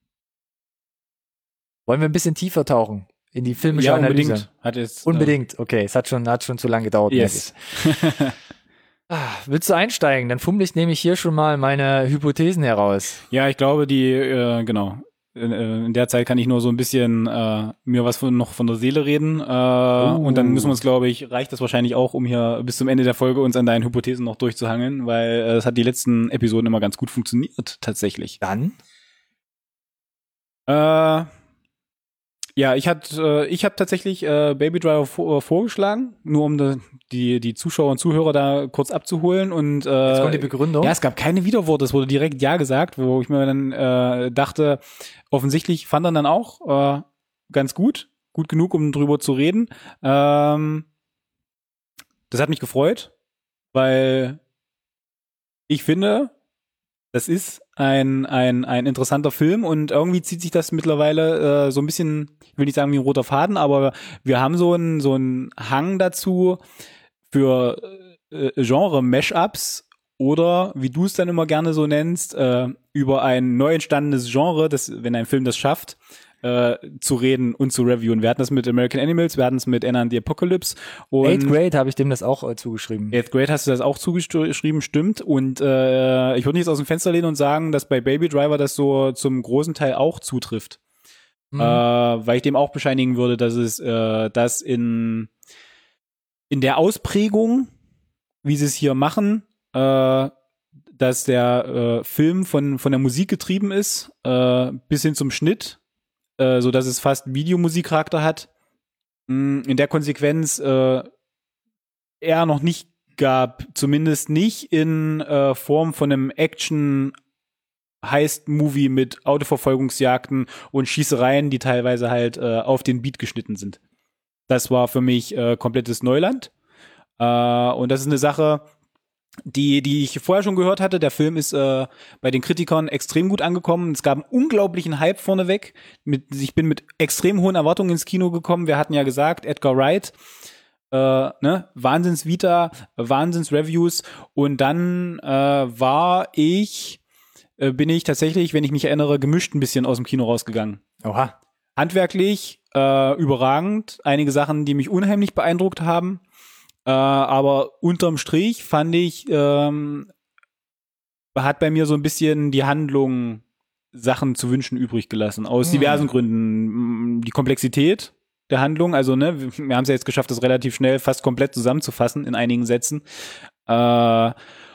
Wollen wir ein bisschen tiefer tauchen in die filmische Ja, Analyse? unbedingt. Hat jetzt, Unbedingt, okay. Es hat schon, hat schon zu lange gedauert. Äh, yes. Ah, willst du einsteigen? Dann fummel ich nämlich hier schon mal meine Hypothesen heraus. Ja, ich glaube, die, äh, genau. In, äh, in der Zeit kann ich nur so ein bisschen äh, mir was von, noch von der Seele reden. Äh, Oh. Und dann müssen wir uns, glaube ich, reicht das wahrscheinlich auch, um hier bis zum Ende der Folge uns an deinen Hypothesen noch durchzuhangeln, weil äh, das hat die letzten Episoden immer ganz gut funktioniert, tatsächlich. Dann? Äh, ja, ich hat, äh, ich habe tatsächlich äh, Baby Driver vor, vorgeschlagen, nur um de, die die Zuschauer und Zuhörer da kurz abzuholen und äh, Jetzt kommt die Begründung. ja, es gab keine Widerworte, es wurde direkt ja gesagt, wo ich mir dann äh, dachte, offensichtlich fand er dann auch äh, ganz gut, gut genug, um drüber zu reden. Ähm, das hat mich gefreut, weil ich finde, das ist ein, ein, ein interessanter Film und irgendwie zieht sich das mittlerweile äh, so ein bisschen, ich will nicht sagen wie ein roter Faden, aber wir haben so einen so einen Hang dazu für äh, Genre-Mashups oder, wie du es dann immer gerne so nennst, äh, über ein neu entstandenes Genre, das, wenn ein Film das schafft, äh, zu reden und zu reviewen. Wir hatten das mit American Animals, wir hatten es mit Anna and the Apocalypse. Und Eighth Grade habe ich dem das auch äh, zugeschrieben. Eighth Grade hast du das auch zugeschrieben, stimmt. Und äh, ich würde nicht jetzt aus dem Fenster lehnen und sagen, dass bei Baby Driver das so zum großen Teil auch zutrifft. Mhm. Äh, weil ich dem auch bescheinigen würde, dass es äh, das in, in der Ausprägung, wie sie es hier machen, äh, dass der äh, Film von, von der Musik getrieben ist, äh, bis hin zum Schnitt, äh, so dass es fast Videomusikcharakter hat. Mh, in der Konsequenz äh, eher noch nicht gab, zumindest nicht in äh, Form von einem Action Heist-Movie mit Autoverfolgungsjagden und Schießereien, die teilweise halt äh, auf den Beat geschnitten sind. Das war für mich äh, komplettes Neuland. Äh, und das ist eine Sache, die, die ich vorher schon gehört hatte. Der Film ist äh, bei den Kritikern extrem gut angekommen. Es gab einen unglaublichen Hype vorneweg. Mit, ich bin mit extrem hohen Erwartungen ins Kino gekommen. Wir hatten ja gesagt, Edgar Wright, äh, ne, Wahnsinns-Vita, Wahnsinns-Reviews. Und dann äh, war ich, äh, bin ich tatsächlich, wenn ich mich erinnere, gemischt ein bisschen aus dem Kino rausgegangen. Oha. Handwerklich äh, überragend. Einige Sachen, die mich unheimlich beeindruckt haben. Äh, aber unterm Strich fand ich, ähm, hat bei mir so ein bisschen die Handlung Sachen zu wünschen übrig gelassen. Aus Hm. diversen Gründen. Die Komplexität der Handlung, also ne, wir, wir haben es ja jetzt geschafft, das relativ schnell fast komplett zusammenzufassen in einigen Sätzen. Äh,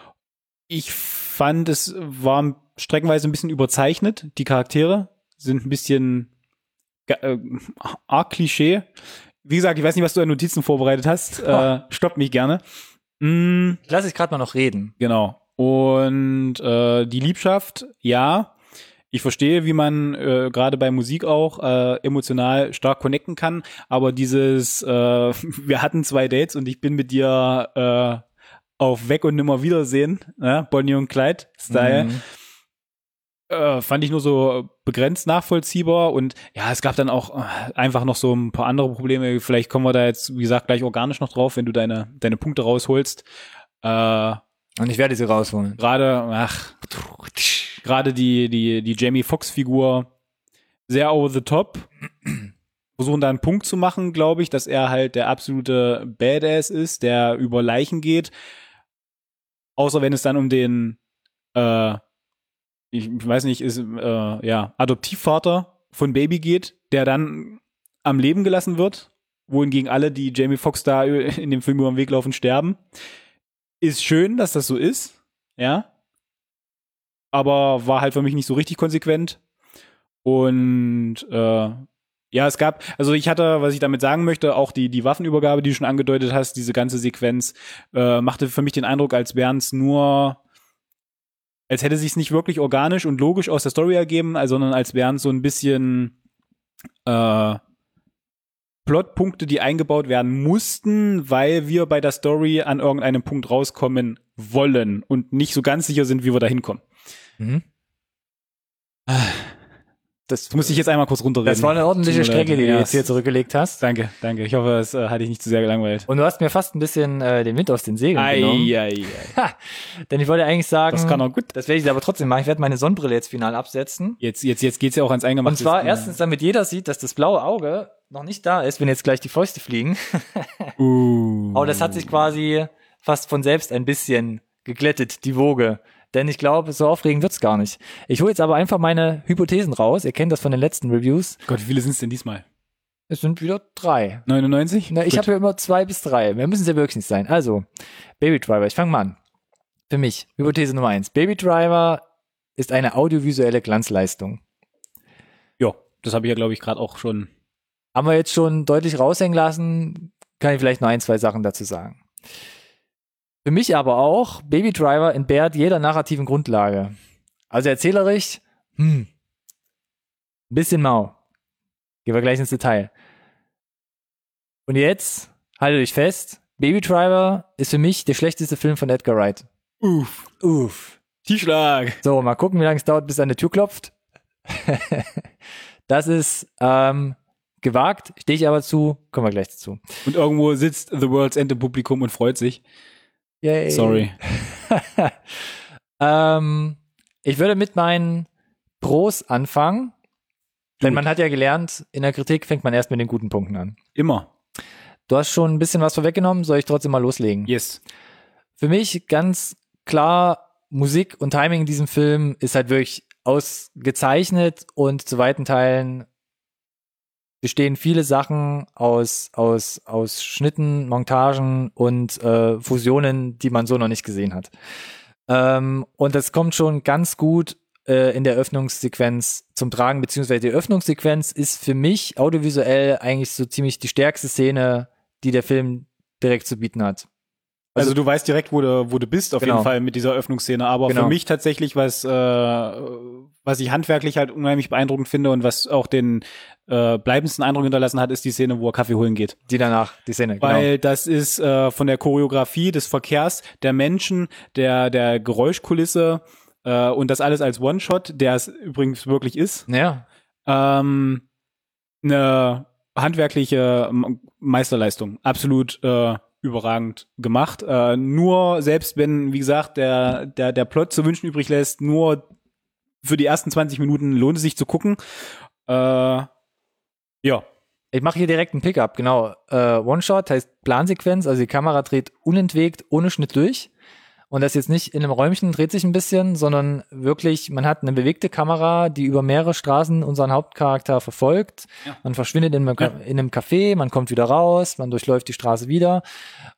ich fand, es war streckenweise ein bisschen überzeichnet. Die Charaktere sind ein bisschen äh, arg Klischee. Wie gesagt, ich weiß nicht, was du an Notizen vorbereitet hast. Äh, stopp mich gerne. Mm, Lass ich gerade mal noch reden. genau. Und äh, die Liebschaft, ja. Ich verstehe, wie man äh, gerade bei Musik auch äh, emotional stark connecten kann, aber dieses, äh, wir hatten zwei Dates und ich bin mit dir äh, auf Weg und nimmer Wiedersehen, ne? Bonnie und Clyde Style, mhm. äh, fand ich nur so begrenzt nachvollziehbar und ja, es gab dann auch äh, einfach noch so ein paar andere Probleme. Vielleicht kommen wir da jetzt, wie gesagt, gleich organisch noch drauf, wenn du deine deine Punkte rausholst. Äh, und ich werde sie rausholen. Gerade, ach, gerade die die die Jamie Foxx Figur sehr over the top. Versuchen da einen Punkt zu machen, glaube ich, dass er halt der absolute Badass ist, der über Leichen geht. Außer wenn es dann um den, äh, ich weiß nicht, ist, äh, ja, Adoptivvater von Baby geht, der dann am Leben gelassen wird, wohingegen alle, die Jamie Foxx da in dem Film über den Weg laufen, sterben. Ist schön, dass das so ist, ja. Aber war halt für mich nicht so richtig konsequent. Und, äh, ja, es gab, also ich hatte, was ich damit sagen möchte, auch die die Waffenübergabe, die du schon angedeutet hast, diese ganze Sequenz, äh, machte für mich den Eindruck, als wären es nur, als hätte sich es nicht wirklich organisch und logisch aus der Story ergeben, also, sondern als wären es so ein bisschen äh, Plotpunkte, die eingebaut werden mussten, weil wir bei der Story an irgendeinem Punkt rauskommen wollen und nicht so ganz sicher sind, wie wir da hinkommen. Mhm. Das muss ich jetzt einmal kurz runterreden. Das war eine ordentliche Strecke, die ja, du jetzt hier zurückgelegt hast. Danke, danke. Ich hoffe, es äh, hatte ich nicht zu sehr gelangweilt. Und du hast mir fast ein bisschen äh, den Wind aus den Segeln ei, genommen. Ei, ei. Ha, denn ich wollte eigentlich sagen, das kann auch gut. Das werde ich aber trotzdem machen. Ich werde meine Sonnenbrille jetzt final absetzen. Jetzt, jetzt, jetzt geht's ja auch ans Eingemachte. Und zwar erstens, damit jeder sieht, dass das blaue Auge noch nicht da ist, wenn jetzt gleich die Fäuste fliegen. uh. Aber das hat sich quasi fast von selbst ein bisschen geglättet, die Woge. Denn ich glaube, so aufregend wird's gar nicht. Ich hole jetzt aber einfach meine Hypothesen raus. Ihr kennt das von den letzten Reviews. Gott, wie viele sind's denn diesmal? Es sind wieder drei. neunundneunzig? Na, ich habe ja immer zwei bis drei. Mehr müssen es ja wirklich nicht sein. Also, Baby Driver, ich fange mal an. Für mich, Hypothese Nummer eins. Baby Driver ist eine audiovisuelle Glanzleistung. Ja, das habe ich ja, glaube ich, gerade auch schon. Haben wir jetzt schon deutlich raushängen lassen. Kann ich vielleicht noch ein, zwei Sachen dazu sagen. Für mich aber auch, Baby Driver entbehrt jeder narrativen Grundlage. Also erzählerisch, hm, ein bisschen mau. Gehen wir gleich ins Detail. Und jetzt, haltet euch fest, Baby Driver ist für mich der schlechteste Film von Edgar Wright. Uff. Uff. Tiefschlag. So, mal gucken, wie lange es dauert, bis er an die Tür klopft. Das ist ähm, gewagt, stehe ich aber zu, kommen wir gleich dazu. Und irgendwo sitzt The World's End im Publikum und freut sich. Yay. Sorry. ähm, ich würde mit meinen Pros anfangen, denn man hat ja gelernt, in der Kritik fängt man erst mit den guten Punkten an. Immer. Du hast schon ein bisschen was vorweggenommen, soll ich trotzdem mal loslegen? Yes. Für mich ganz klar, Musik und Timing in diesem Film ist halt wirklich ausgezeichnet und zu weiten Teilen bestehen viele Sachen aus, aus, aus Schnitten, Montagen und äh, Fusionen, die man so noch nicht gesehen hat. Ähm, und das kommt schon ganz gut äh, in der Öffnungssequenz zum Tragen, beziehungsweise die Öffnungssequenz ist für mich audiovisuell eigentlich so ziemlich die stärkste Szene, die der Film direkt zu bieten hat. Also, also du weißt direkt, wo du, wo du bist, auf genau. jeden Fall mit dieser Öffnungsszene. Aber genau. für mich tatsächlich, was, äh, was ich handwerklich halt unheimlich beeindruckend finde und was auch den äh, bleibendsten Eindruck hinterlassen hat, ist die Szene, wo er Kaffee holen geht. Die danach, die Szene, genau. Weil genau. das ist äh, von der Choreografie, des Verkehrs, der Menschen, der, der Geräuschkulisse äh, und das alles als One-Shot, der es übrigens wirklich ist. Ja. Ähm, eine handwerkliche Meisterleistung. Absolut äh, überragend gemacht. Äh, nur selbst wenn, wie gesagt, der, der, der Plot zu wünschen übrig lässt, nur für die ersten zwanzig Minuten lohnt es sich zu gucken. Äh, ja. Ich mache hier direkt einen Pickup, genau. Äh, One-Shot heißt Plansequenz, also die Kamera dreht unentwegt, ohne Schnitt durch. Und das jetzt nicht in einem Räumchen, dreht sich ein bisschen, sondern wirklich, man hat eine bewegte Kamera, die über mehrere Straßen unseren Hauptcharakter verfolgt. Ja. Man verschwindet in einem, ja. in einem Café, man kommt wieder raus, man durchläuft die Straße wieder.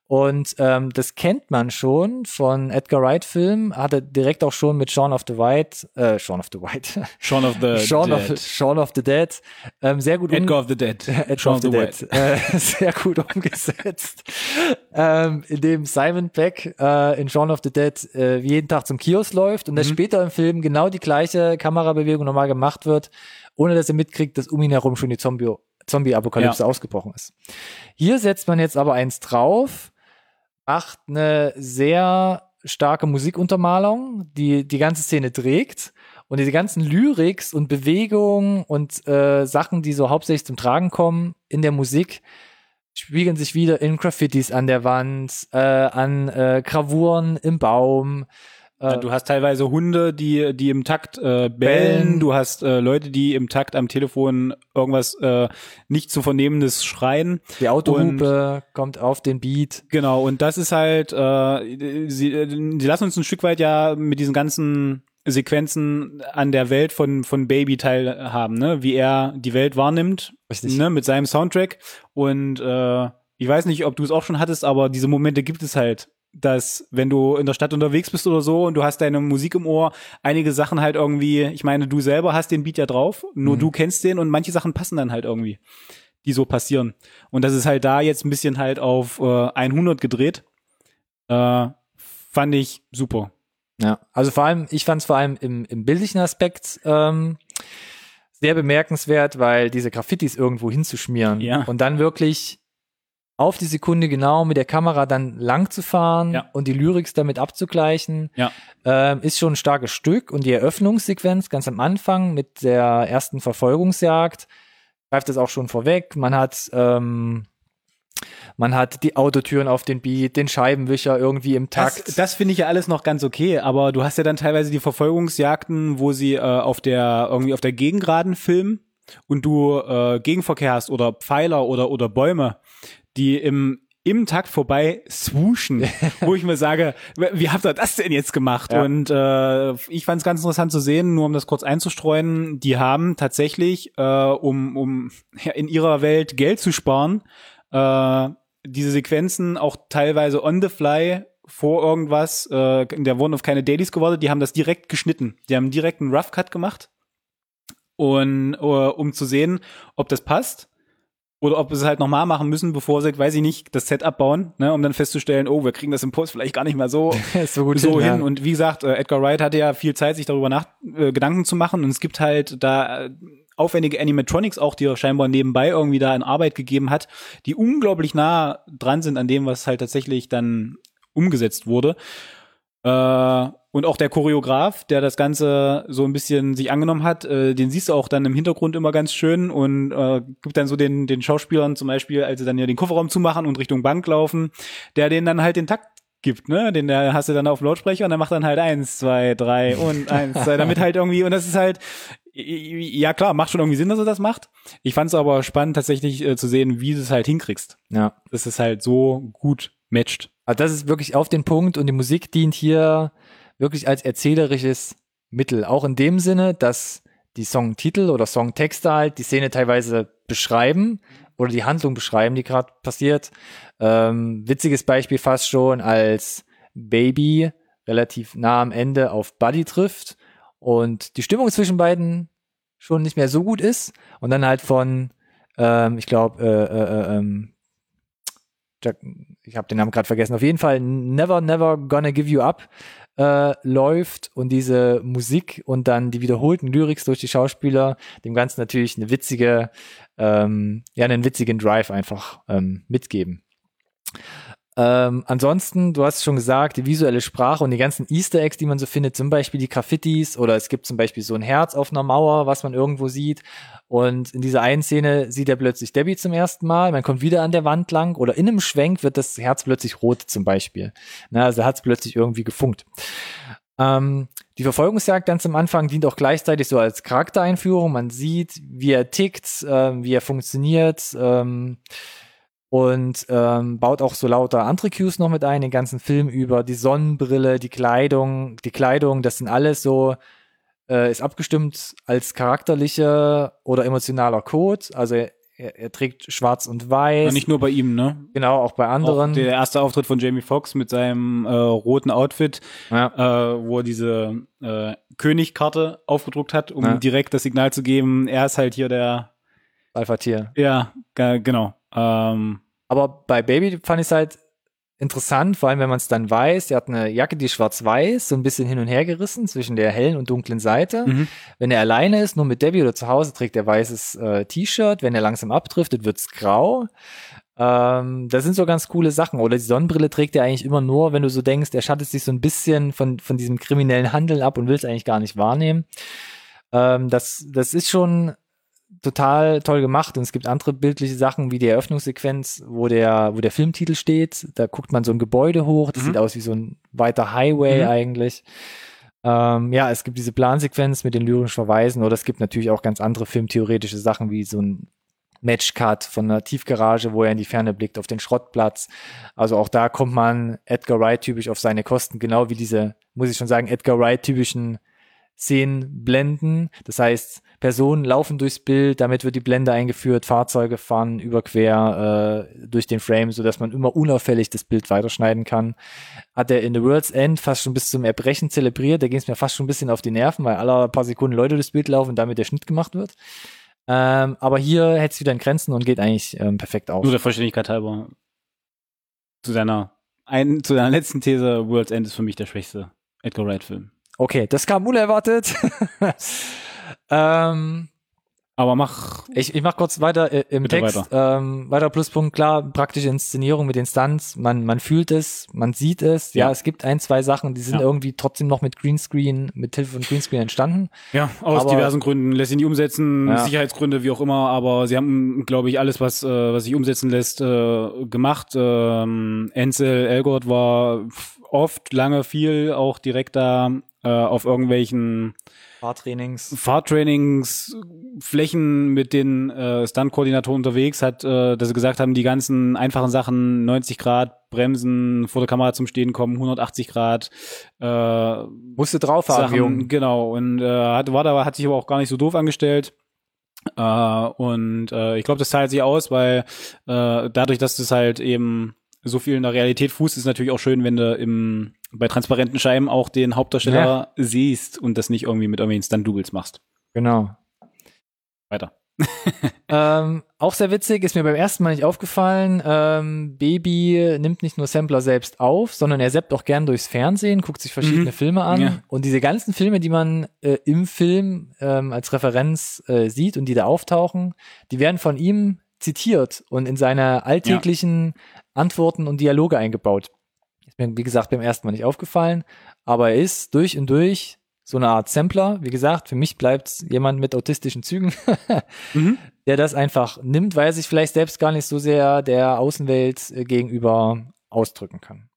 Und ähm, das kennt man schon von Edgar Wright-Filmen, hat er direkt auch schon mit Shaun of the White, äh, Shaun of the White, Shaun of the Shaun Dead. of, Shaun of the Dead, ähm, sehr gut Edgar of the Dead. Edgar Shaun of the, of the Dead, äh, sehr gut umgesetzt. ähm, in dem Simon Pegg äh, in Shaun of the Dead äh, jeden Tag zum Kiosk läuft und dass Mhm. später im Film genau die gleiche Kamerabewegung nochmal gemacht wird, ohne dass er mitkriegt, dass um ihn herum schon die Zombie Zombie-Apokalypse Ja. ausgebrochen ist. Hier setzt man jetzt aber eins drauf, macht eine sehr starke Musikuntermalung, die die ganze Szene trägt und diese ganzen Lyrics und Bewegungen und äh, Sachen, die so hauptsächlich zum Tragen kommen in der Musik, spiegeln sich wieder in Graffitis an der Wand, äh, an äh, Gravuren im Baum. Ja, du hast teilweise Hunde, die die im Takt äh, bellen. Bellen. Du hast äh, Leute, die im Takt am Telefon irgendwas äh, nicht zu vernehmendes schreien. Die Autohupe kommt auf den Beat. Genau, und das ist halt, äh, sie, äh, sie lassen uns ein Stück weit ja mit diesen ganzen Sequenzen an der Welt von von Baby teilhaben, ne? Wie er die Welt wahrnimmt, Richtig. ne? Mit seinem Soundtrack. Und äh, ich weiß nicht, ob du es auch schon hattest, aber diese Momente gibt es halt, dass wenn du in der Stadt unterwegs bist oder so und du hast deine Musik im Ohr, einige Sachen halt irgendwie, ich meine, du selber hast den Beat ja drauf, nur Mhm. du kennst den und manche Sachen passen dann halt irgendwie, die so passieren. Und das ist halt da jetzt ein bisschen halt auf äh, hundert gedreht. Äh, fand ich super. Ja, also vor allem, ich fand es vor allem im, im bildlichen Aspekt ähm, sehr bemerkenswert, weil diese Graffitis irgendwo hinzuschmieren Ja. und dann wirklich auf die Sekunde genau mit der Kamera dann lang zu fahren Ja. und die Lyrics damit abzugleichen, Ja. ähm, ist schon ein starkes Stück. Und die Eröffnungssequenz ganz am Anfang mit der ersten Verfolgungsjagd greift das auch schon vorweg. Man hat ähm, man hat die Autotüren auf den Beat, den Scheibenwischer irgendwie im Takt. Das, das finde ich ja alles noch ganz okay, aber du hast ja dann teilweise die Verfolgungsjagden, wo sie äh, auf der irgendwie auf der Gegengraden filmen und du äh, Gegenverkehr hast oder Pfeiler oder oder Bäume, die im im Takt vorbei swooshen, wo ich mir sage, wie habt ihr das denn jetzt gemacht? Ja. Und äh, ich fand es ganz interessant zu sehen, nur um das kurz einzustreuen, die haben tatsächlich, äh, um, um ja, in ihrer Welt Geld zu sparen, äh, diese Sequenzen auch teilweise on the fly vor irgendwas, äh, da wurden auf keine Dailies gewartet, die haben das direkt geschnitten. Die haben direkt einen Rough Cut gemacht und uh, um zu sehen, ob das passt. Oder ob wir es halt nochmal machen müssen, bevor sie, weiß ich nicht, das Set abbauen, ne, um dann festzustellen, oh, wir kriegen das im Post vielleicht gar nicht mal so, so gut so hin. hin. Ja. Und wie gesagt, äh, Edgar Wright hatte ja viel Zeit, sich darüber nach äh, Gedanken zu machen. Und es gibt halt da äh, aufwendige Animatronics auch, die er scheinbar nebenbei irgendwie da in Arbeit gegeben hat, die unglaublich nah dran sind an dem, was halt tatsächlich dann umgesetzt wurde. Äh, und auch der Choreograf, der das Ganze so ein bisschen sich angenommen hat, äh, den siehst du auch dann im Hintergrund immer ganz schön und äh, gibt dann so den den Schauspielern zum Beispiel, als sie dann ja den Kofferraum zumachen und Richtung Bank laufen, der denen dann halt den Takt gibt, ne? Den der hast du dann auf dem Lautsprecher und der macht dann halt eins, zwei, drei und eins, zwei, damit halt irgendwie, und das ist halt, ja klar, macht schon irgendwie Sinn, dass er das macht. Ich fand es aber spannend tatsächlich äh, zu sehen, wie du es halt hinkriegst. Ja. Dass es halt so gut matcht. Also das ist wirklich auf den Punkt und die Musik dient hier wirklich als erzählerisches Mittel. Auch in dem Sinne, dass die Songtitel oder Songtexte halt die Szene teilweise beschreiben oder die Handlung beschreiben, die gerade passiert. Ähm, witziges Beispiel fast schon, als Baby relativ nah am Ende auf Buddy trifft und die Stimmung zwischen beiden schon nicht mehr so gut ist und dann halt von, ähm, ich glaube, äh, äh, ähm, Jack, ich habe den Namen gerade vergessen, auf jeden Fall Never, Never Gonna Give You Up äh, läuft und diese Musik und dann die wiederholten Lyrics durch die Schauspieler dem Ganzen natürlich eine witzige, ähm, ja, einen witzigen Drive einfach ähm, mitgeben. Ähm, ansonsten, du hast es schon gesagt, die visuelle Sprache und die ganzen Easter Eggs, die man so findet, zum Beispiel die Graffitis oder es gibt zum Beispiel so ein Herz auf einer Mauer, was man irgendwo sieht. Und in dieser einen Szene sieht er plötzlich Debbie zum ersten Mal, man kommt wieder an der Wand lang oder in einem Schwenk wird das Herz plötzlich rot zum Beispiel. Na, also hat es plötzlich irgendwie gefunkt. Ähm, die Verfolgungsjagd ganz am Anfang dient auch gleichzeitig so als Charaktereinführung. Man sieht, wie er tickt, ähm, wie er funktioniert, ähm, und ähm, baut auch so lauter andere Cues noch mit ein, den ganzen Film über, die Sonnenbrille, die Kleidung, die Kleidung, das sind alles so, äh, ist abgestimmt als charakterlicher oder emotionaler Code, also er, er, er trägt schwarz und weiß. Ja, nicht nur bei ihm, ne? Genau, auch bei anderen. Auch der erste Auftritt von Jamie Foxx mit seinem äh, roten Outfit, ja. äh, wo er diese äh, Königkarte aufgedruckt hat, um ja. direkt das Signal zu geben, er ist halt hier der Alpha-Tier. Ja, g- genau. Ähm, Aber bei Baby fand ich es halt interessant, vor allem wenn man es dann weiß, er hat eine Jacke, die schwarz-weiß, so ein bisschen hin und her gerissen zwischen der hellen und dunklen Seite. Mhm. Wenn er alleine ist, nur mit Debbie oder zu Hause, trägt er weißes äh, T-Shirt. Wenn er langsam abdriftet, wird's grau. Ähm, das sind so ganz coole Sachen. Oder die Sonnenbrille trägt er eigentlich immer nur, wenn du so denkst, er schattet sich so ein bisschen von, von diesem kriminellen Handeln ab und will es eigentlich gar nicht wahrnehmen. Ähm, das, das ist schon total toll gemacht, und es gibt andere bildliche Sachen wie die Eröffnungssequenz, wo der, wo der Filmtitel steht. Da guckt man so ein Gebäude hoch, das mhm. sieht aus wie so ein weiter Highway mhm. eigentlich. Ähm, ja, es gibt diese Plansequenz mit den lyrischen Verweisen, oder es gibt natürlich auch ganz andere filmtheoretische Sachen wie so ein Matchcut von einer Tiefgarage, wo er in die Ferne blickt auf den Schrottplatz. Also auch da kommt man Edgar Wright typisch auf seine Kosten, genau wie diese, muss ich schon sagen, Edgar Wright typischen Szenen blenden. Das heißt, Personen laufen durchs Bild, damit wird die Blende eingeführt, Fahrzeuge fahren überquer äh, durch den Frame, sodass man immer unauffällig das Bild weiterschneiden kann. Hat er in The World's End fast schon bis zum Erbrechen zelebriert. Da ging es mir fast schon ein bisschen auf die Nerven, weil alle paar Sekunden Leute durchs Bild laufen und damit der Schnitt gemacht wird. Ähm, aber hier hält es wieder in Grenzen und geht eigentlich ähm, perfekt auf. Nur der Vollständigkeit halber. Zu deiner, ein, zu deiner letzten These, World's End ist für mich der schwächste Edgar Wright-Film. Okay, das kam unerwartet. ähm, Aber mach. Ich, ich mach kurz weiter äh, im Text. Weiter. Ähm, weiter Pluspunkt, klar, praktische Inszenierung mit den Stunts. Man, man fühlt es, man sieht es. Ja, ja es gibt ein, zwei Sachen, die sind ja. irgendwie trotzdem noch mit Greenscreen, mit Hilfe von Greenscreen entstanden. Ja, aus aber, diversen Gründen. Lässt sich nicht umsetzen, ja. Sicherheitsgründe, wie auch immer. Aber sie haben, glaube ich, alles, was, äh, was sich umsetzen lässt, äh, gemacht. Ähm, Ansel Elgort war oft, lange, viel auch direkt da äh, auf irgendwelchen Fahrtrainings. Fahrtrainings, Flächen mit den äh, Stunt-Koordinatoren unterwegs, hat, äh, dass sie gesagt haben, die ganzen einfachen Sachen, neunzig Grad, Bremsen, vor der Kamera zum Stehen kommen, hundertachtzig Grad. Äh, Musste drauf haben, Jungen. Genau, und äh, hat, war da, hat sich aber auch gar nicht so doof angestellt. Äh, und äh, ich glaube, das zahlt sich aus, weil äh, dadurch, dass das halt eben so viel in der Realität fußt, ist natürlich auch schön, wenn du im bei transparenten Scheiben auch den Hauptdarsteller ja. siehst und das nicht irgendwie mit irgendwelchen Stunt-Doubles machst. Genau. Weiter. ähm, auch sehr witzig, ist mir beim ersten Mal nicht aufgefallen, ähm, Baby nimmt nicht nur Sampler selbst auf, sondern er zappt auch gern durchs Fernsehen, guckt sich verschiedene mhm. Filme an ja. und diese ganzen Filme, die man äh, im Film ähm, als Referenz äh, sieht und die da auftauchen, die werden von ihm zitiert und in seine alltäglichen ja. Antworten und Dialoge eingebaut. Ist mir, wie gesagt, beim ersten Mal nicht aufgefallen, aber er ist durch und durch so eine Art Sampler. Wie gesagt, für mich bleibt jemand mit autistischen Zügen, mhm. der das einfach nimmt, weil er sich vielleicht selbst gar nicht so sehr der Außenwelt gegenüber ausdrücken kann.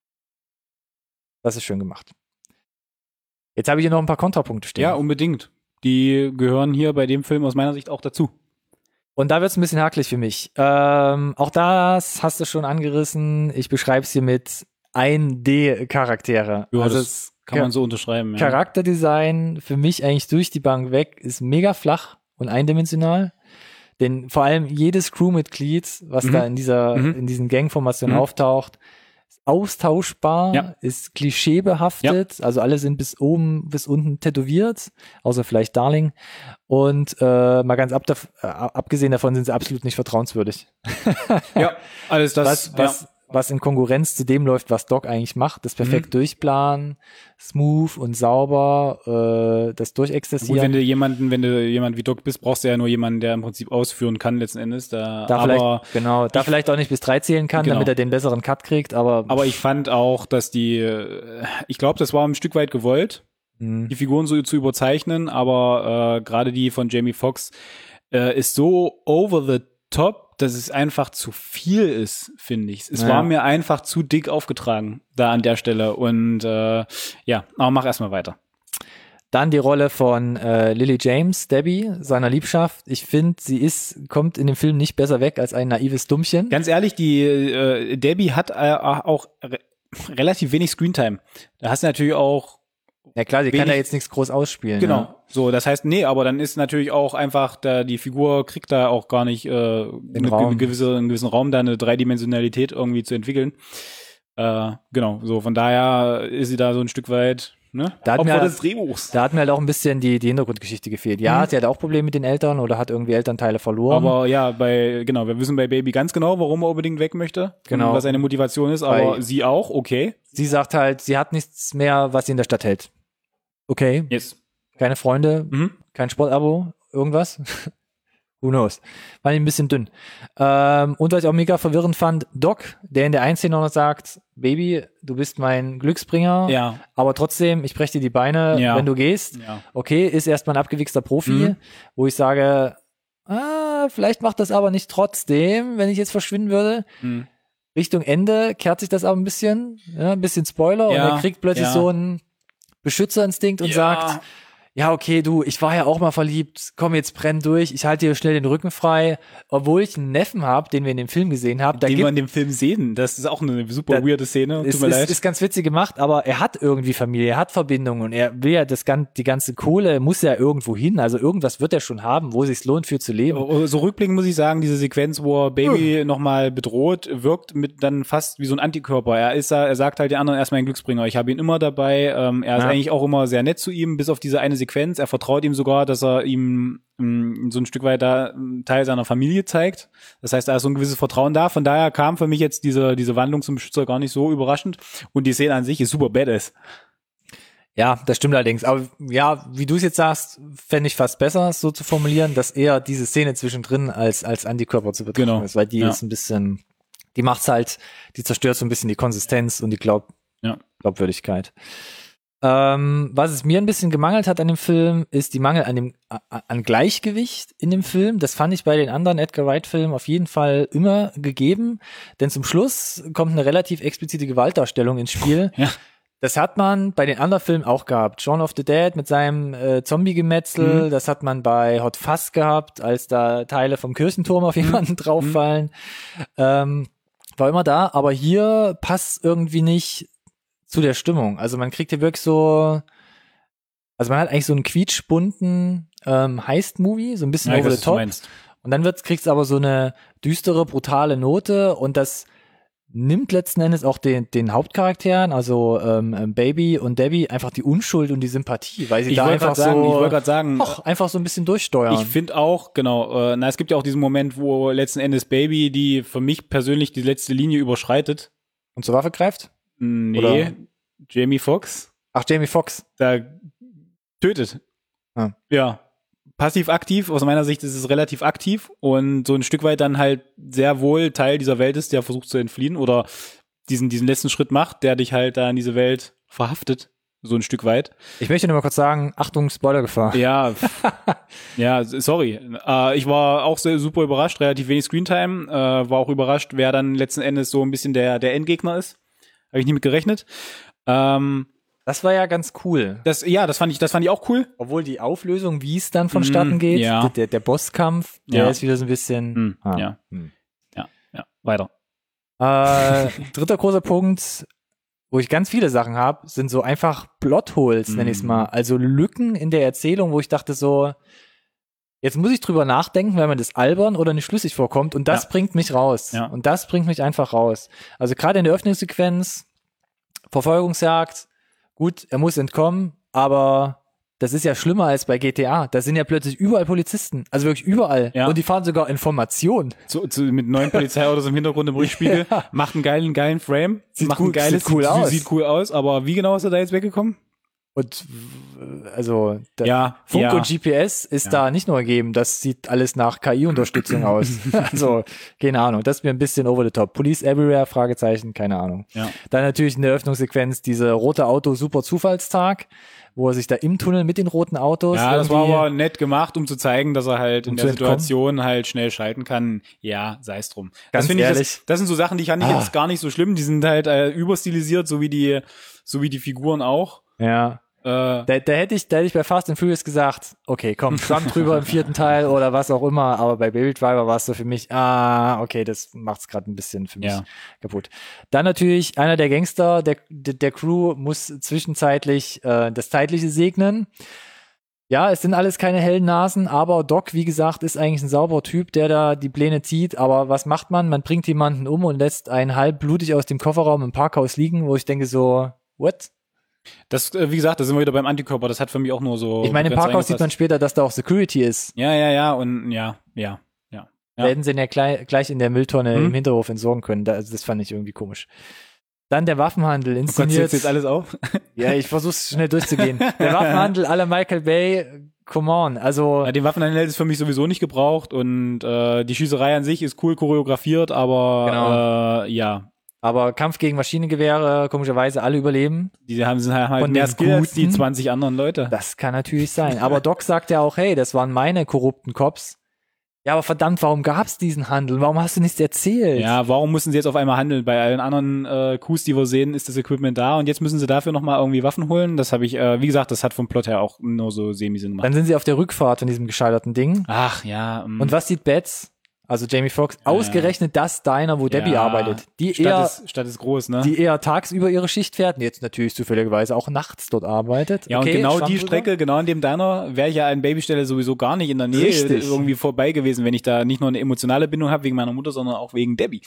Das ist schön gemacht. Jetzt habe ich hier noch ein paar Kontrapunkte stehen. Ja, unbedingt. Die gehören hier bei dem Film aus meiner Sicht auch dazu. Und da wird es ein bisschen hakelig für mich. Ähm, auch das hast du schon angerissen. Ich beschreibe es hier mit ein D-Charaktere. Ja, also das kann man so unterschreiben. Ja. Charakterdesign für mich eigentlich durch die Bank weg ist mega flach und eindimensional. Denn vor allem jedes Crewmitglied, was mhm. da in dieser mhm. in diesen Gangformationen mhm. auftaucht, ist austauschbar, ja. ist klischeebehaftet. Ja. Also alle sind bis oben bis unten tätowiert, außer vielleicht Darling. Und äh, mal ganz ab, äh, abgesehen davon sind sie absolut nicht vertrauenswürdig. Ja, alles das. Was, was, ja. was in Konkurrenz zu dem läuft, was Doc eigentlich macht, das perfekt mhm. durchplanen, smooth und sauber, äh, das durchexerzieren. Gut, wenn du jemanden, wenn du jemand wie Doc bist, brauchst du ja nur jemanden, der im Prinzip ausführen kann letzten Endes. Da, da aber vielleicht, genau, da ich, vielleicht auch nicht bis drei zählen kann, genau. damit er den besseren Cut kriegt, aber. Aber ich fand auch, dass die, ich glaube, das war ein Stück weit gewollt, mhm. die Figuren so zu überzeichnen, aber äh, gerade die von Jamie Foxx äh, ist so over the top, dass es einfach zu viel ist, finde ich. Es ja. war mir einfach zu dick aufgetragen da an der Stelle. Und äh, ja, aber mach erstmal weiter. Dann die Rolle von äh, Lily James, Debbie, seiner Liebschaft. Ich finde, sie ist kommt in dem Film nicht besser weg als ein naives Dummchen. Ganz ehrlich, die äh, Debbie hat äh, auch re- relativ wenig Screentime. Da hast du natürlich auch Ja klar, sie wenig, kann da jetzt nichts groß ausspielen. Genau. Ja. So, das heißt, nee, aber dann ist natürlich auch einfach, da die Figur kriegt da auch gar nicht äh, eine, Raum. gewisse, einen gewissen Raum, da eine Dreidimensionalität irgendwie zu entwickeln. Äh, genau, so von daher ist sie da so ein Stück weit, ne? Da hat Opfer mir- des Drehbuchs. Da hat mir halt auch ein bisschen die, die Hintergrundgeschichte gefehlt. Ja, Mhm. sie hat auch Probleme mit den Eltern oder hat irgendwie Elternteile verloren. Aber ja, bei, genau, wir wissen bei Baby ganz genau, warum er unbedingt weg möchte. Genau. Und was seine Motivation ist, aber Bei- sie auch, okay. Sie sagt halt, sie hat nichts mehr, was sie in der Stadt hält. Okay, Yes. keine Freunde, Mhm. kein Sportabo, irgendwas. Who knows? War ein bisschen dünn. Ähm, und was ich auch mega verwirrend fand, Doc, der in der einen Szene noch sagt, Baby, du bist mein Glücksbringer, Ja. aber trotzdem, ich breche dir die Beine, Ja. wenn du gehst. Ja. Okay, ist erstmal ein abgewichster Profi, Mhm. wo ich sage, ah, vielleicht macht das aber nicht trotzdem, wenn ich jetzt verschwinden würde. Mhm. Richtung Ende kehrt sich das aber ein bisschen, ja, ein bisschen Spoiler, und Ja, er kriegt plötzlich ja. so einen Beschützerinstinkt und Ja. sagt, ja, okay, du, ich war ja auch mal verliebt, komm, jetzt brenn durch, ich halte dir schnell den Rücken frei, obwohl ich einen Neffen habe, den wir in dem Film gesehen haben. Da Den gibt wir in dem Film sehen, das ist auch eine super Da- weirde Szene, es tut mir ist, leid. ist ganz witzig gemacht, aber er hat irgendwie Familie, er hat Verbindungen und er will ja das gan- die ganze Kohle muss ja irgendwo hin, also irgendwas wird er schon haben, wo es sich lohnt für zu leben. So rückblickend muss ich sagen, diese Sequenz, wo er Baby nochmal bedroht, wirkt mit dann fast wie so ein Antikörper. Er ist da, er sagt halt den anderen erstmal ein Glücksbringer. Ich habe ihn immer dabei. Ähm, er ist Ja. eigentlich auch immer sehr nett zu ihm, bis auf diese eine Sequenz. Er vertraut ihm sogar, dass er ihm ähm, so ein Stück weit da einen Teil seiner Familie zeigt. Das heißt, da ist so ein gewisses Vertrauen da. Von daher kam für mich jetzt diese, diese Wandlung zum Beschützer gar nicht so überraschend. Und die Szene an sich ist super badass. Ja, das stimmt allerdings. Aber ja, wie du es jetzt sagst, fände ich fast besser, es so zu formulieren, dass eher diese Szene zwischendrin als, als Antikörper zu betrachten Genau. ist, weil die Ja. ist ein bisschen, die macht's halt, die zerstört so ein bisschen die Konsistenz und die Glaub Ja. Glaubwürdigkeit. Ähm, was es mir ein bisschen gemangelt hat an dem Film, ist die Mangel an dem a- an Gleichgewicht in dem Film. Das fand ich bei den anderen Edgar Wright-Filmen auf jeden Fall immer gegeben, denn zum Schluss kommt eine relativ explizite Gewaltdarstellung ins Spiel. Ja. Das hat man bei den anderen Filmen auch gehabt. Shaun of the Dead mit seinem äh, Zombie-Gemetzel, Mhm. das hat man bei Hot Fuzz gehabt, als da Teile vom Kirchenturm auf jemanden drauffallen. Ähm, war immer da, aber hier passt irgendwie nicht zu der Stimmung. Also man kriegt hier wirklich so, also man hat eigentlich so einen quietschbunten ähm, Heist-Movie, so ein bisschen Ja, ich over weiß, the was du top. meinst. Und dann wird's, kriegt's aber so eine düstere, brutale Note und das nimmt letzten Endes auch den, den Hauptcharakteren, also ähm, Baby und Debbie, einfach die Unschuld und die Sympathie, weil sie Ich da wollte einfach gerade sagen, ich so wollte gerade sagen, och, einfach so ein bisschen durchsteuern. ich finde auch, genau, äh, na, es gibt ja auch diesen Moment, wo letzten Endes Baby, die für mich persönlich die letzte Linie überschreitet. und zur Waffe greift? Nee, Oder? Jamie Foxx, Ach, Jamie Foxx. da tötet. Ah. Ja. Passiv-aktiv, aus meiner Sicht ist es relativ aktiv und so ein Stück weit dann halt sehr wohl Teil dieser Welt ist, der versucht zu entfliehen oder diesen, diesen letzten Schritt macht, der dich halt da in diese Welt verhaftet, so ein Stück weit. Ich möchte nur mal kurz sagen, Achtung, Spoilergefahr. Ja, pff, ja, sorry. Äh, ich war auch sehr, super überrascht, relativ wenig Screentime, äh, war auch überrascht, wer dann letzten Endes so ein bisschen der, der Endgegner ist. Habe ich nicht mit gerechnet. Ähm, Das war ja ganz cool. das, ja, das fand ich, das fand ich auch cool. Obwohl die Auflösung, wie es dann vonstatten Mm, geht, ja. der, der, der Bosskampf, der Ja. ist wieder so ein bisschen. Hm, ah. ja. Hm. Ja, ja, weiter. Äh, dritter großer Punkt, wo ich ganz viele Sachen habe, sind so einfach Plotholes, nenne ich es Mm. mal. Also Lücken in der Erzählung, wo ich dachte so, jetzt muss ich drüber nachdenken, weil mir das albern oder nicht schlüssig vorkommt und das Ja. bringt mich raus. Ja. Und das bringt mich einfach raus. Also gerade in der Öffnungssequenz, Verfolgungsjagd, gut, er muss entkommen, aber das ist ja schlimmer als bei G T A. Da sind ja plötzlich überall Polizisten, also wirklich überall. Ja. Und die fahren sogar in Formation. So, zu, mit neuen Polizeiautos im Hintergrund im Rückspiegel. Ja. Macht einen geilen, geilen Frame. Sieht macht gut- ein geiles, sieht cool sieht, aus. sieht cool aus, aber wie genau ist er da jetzt weggekommen? Und w- also da, Ja, Funk ja. und G P S ist Ja. da nicht nur gegeben, das sieht alles nach K I-Unterstützung aus. Also, keine Ahnung, das ist mir ein bisschen over the top. Police everywhere, Fragezeichen, keine Ahnung. Ja. Dann natürlich in der Öffnungssequenz diese rote Auto super Zufallstag, wo er sich da im Tunnel mit den roten Autos Ja, das war irgendwie- aber nett gemacht, um zu zeigen, dass er halt Um in zu der entkommen. Situation halt schnell schalten kann. Ja, sei es drum. Ganz das finde ich, ehrlich. das, das sind so Sachen, die fand ich Ah. jetzt gar nicht so schlimm. Die sind halt äh, überstilisiert, so wie die, so wie die Figuren auch. Ja. Äh, Da, da hätte ich, da hätte ich bei Fast and Furious gesagt, okay, komm, schwamm drüber im vierten Teil oder was auch immer, aber bei Baby Driver war es so für mich, ah, okay, das macht's gerade ein bisschen für mich Ja. kaputt. Dann natürlich einer der Gangster der, der, der Crew muss zwischenzeitlich äh, das Zeitliche segnen. Ja, es sind alles keine hellen Nasen, aber Doc, wie gesagt, ist eigentlich ein sauberer Typ, der da die Pläne zieht. Aber was macht man? Man bringt jemanden um und lässt einen halb blutig aus dem Kofferraum im Parkhaus liegen, wo ich denke so, what? das, äh, wie gesagt, da sind wir wieder beim Antikörper. Das hat für mich auch nur so. Ich meine, im ganz Parkhaus sieht man reingepasst. später, dass da auch Security ist. Ja, ja, ja, und ja, ja, ja. Da hätten sie ihn ja gleich, gleich in der Mülltonne Hm? im Hinterhof entsorgen können. Da, also das fand ich irgendwie komisch. Dann der Waffenhandel Du inszeniert. kannst jetzt alles auf? Ja, ich versuch's schnell durchzugehen. Der Waffenhandel à la Michael Bay, come on. Also, Ja, den Waffenhandel ist für mich sowieso nicht gebraucht und äh, die Schießerei an sich ist cool choreografiert, aber Genau. äh, ja, aber Kampf gegen Maschinengewehre, komischerweise alle überleben. die haben, sind halt Von mehr den Skill als die Guten? zwanzig anderen Leute. Das kann natürlich sein. Aber Doc sagt ja auch, hey, das waren meine korrupten Cops. Ja, aber verdammt, warum gab's diesen Handel? Warum hast du nichts erzählt? Ja, warum müssen sie jetzt auf einmal handeln? Bei allen anderen äh, Coups, die wir sehen, ist das Equipment da und jetzt müssen sie dafür nochmal irgendwie Waffen holen. Das habe ich, äh, wie gesagt, das hat vom Plot her auch nur so semi-Sinn gemacht. Dann sind sie auf der Rückfahrt von diesem gescheiterten Ding. Ach ja. mm. Und was sieht Betts? Also Jamie Foxx, ausgerechnet das Diner, wo Debbie Ja, arbeitet. Die Stadt eher, ist, Stadt ist groß, ne? die eher tagsüber ihre Schicht fährt und jetzt natürlich zufälligerweise auch nachts dort arbeitet. Ja, okay, und genau Schwamm die drüber. Strecke, genau an dem Diner, wäre ich ja an Babystelle sowieso gar nicht in der Nähe Richtig. irgendwie vorbei gewesen, wenn ich da nicht nur eine emotionale Bindung habe wegen meiner Mutter, sondern auch wegen Debbie.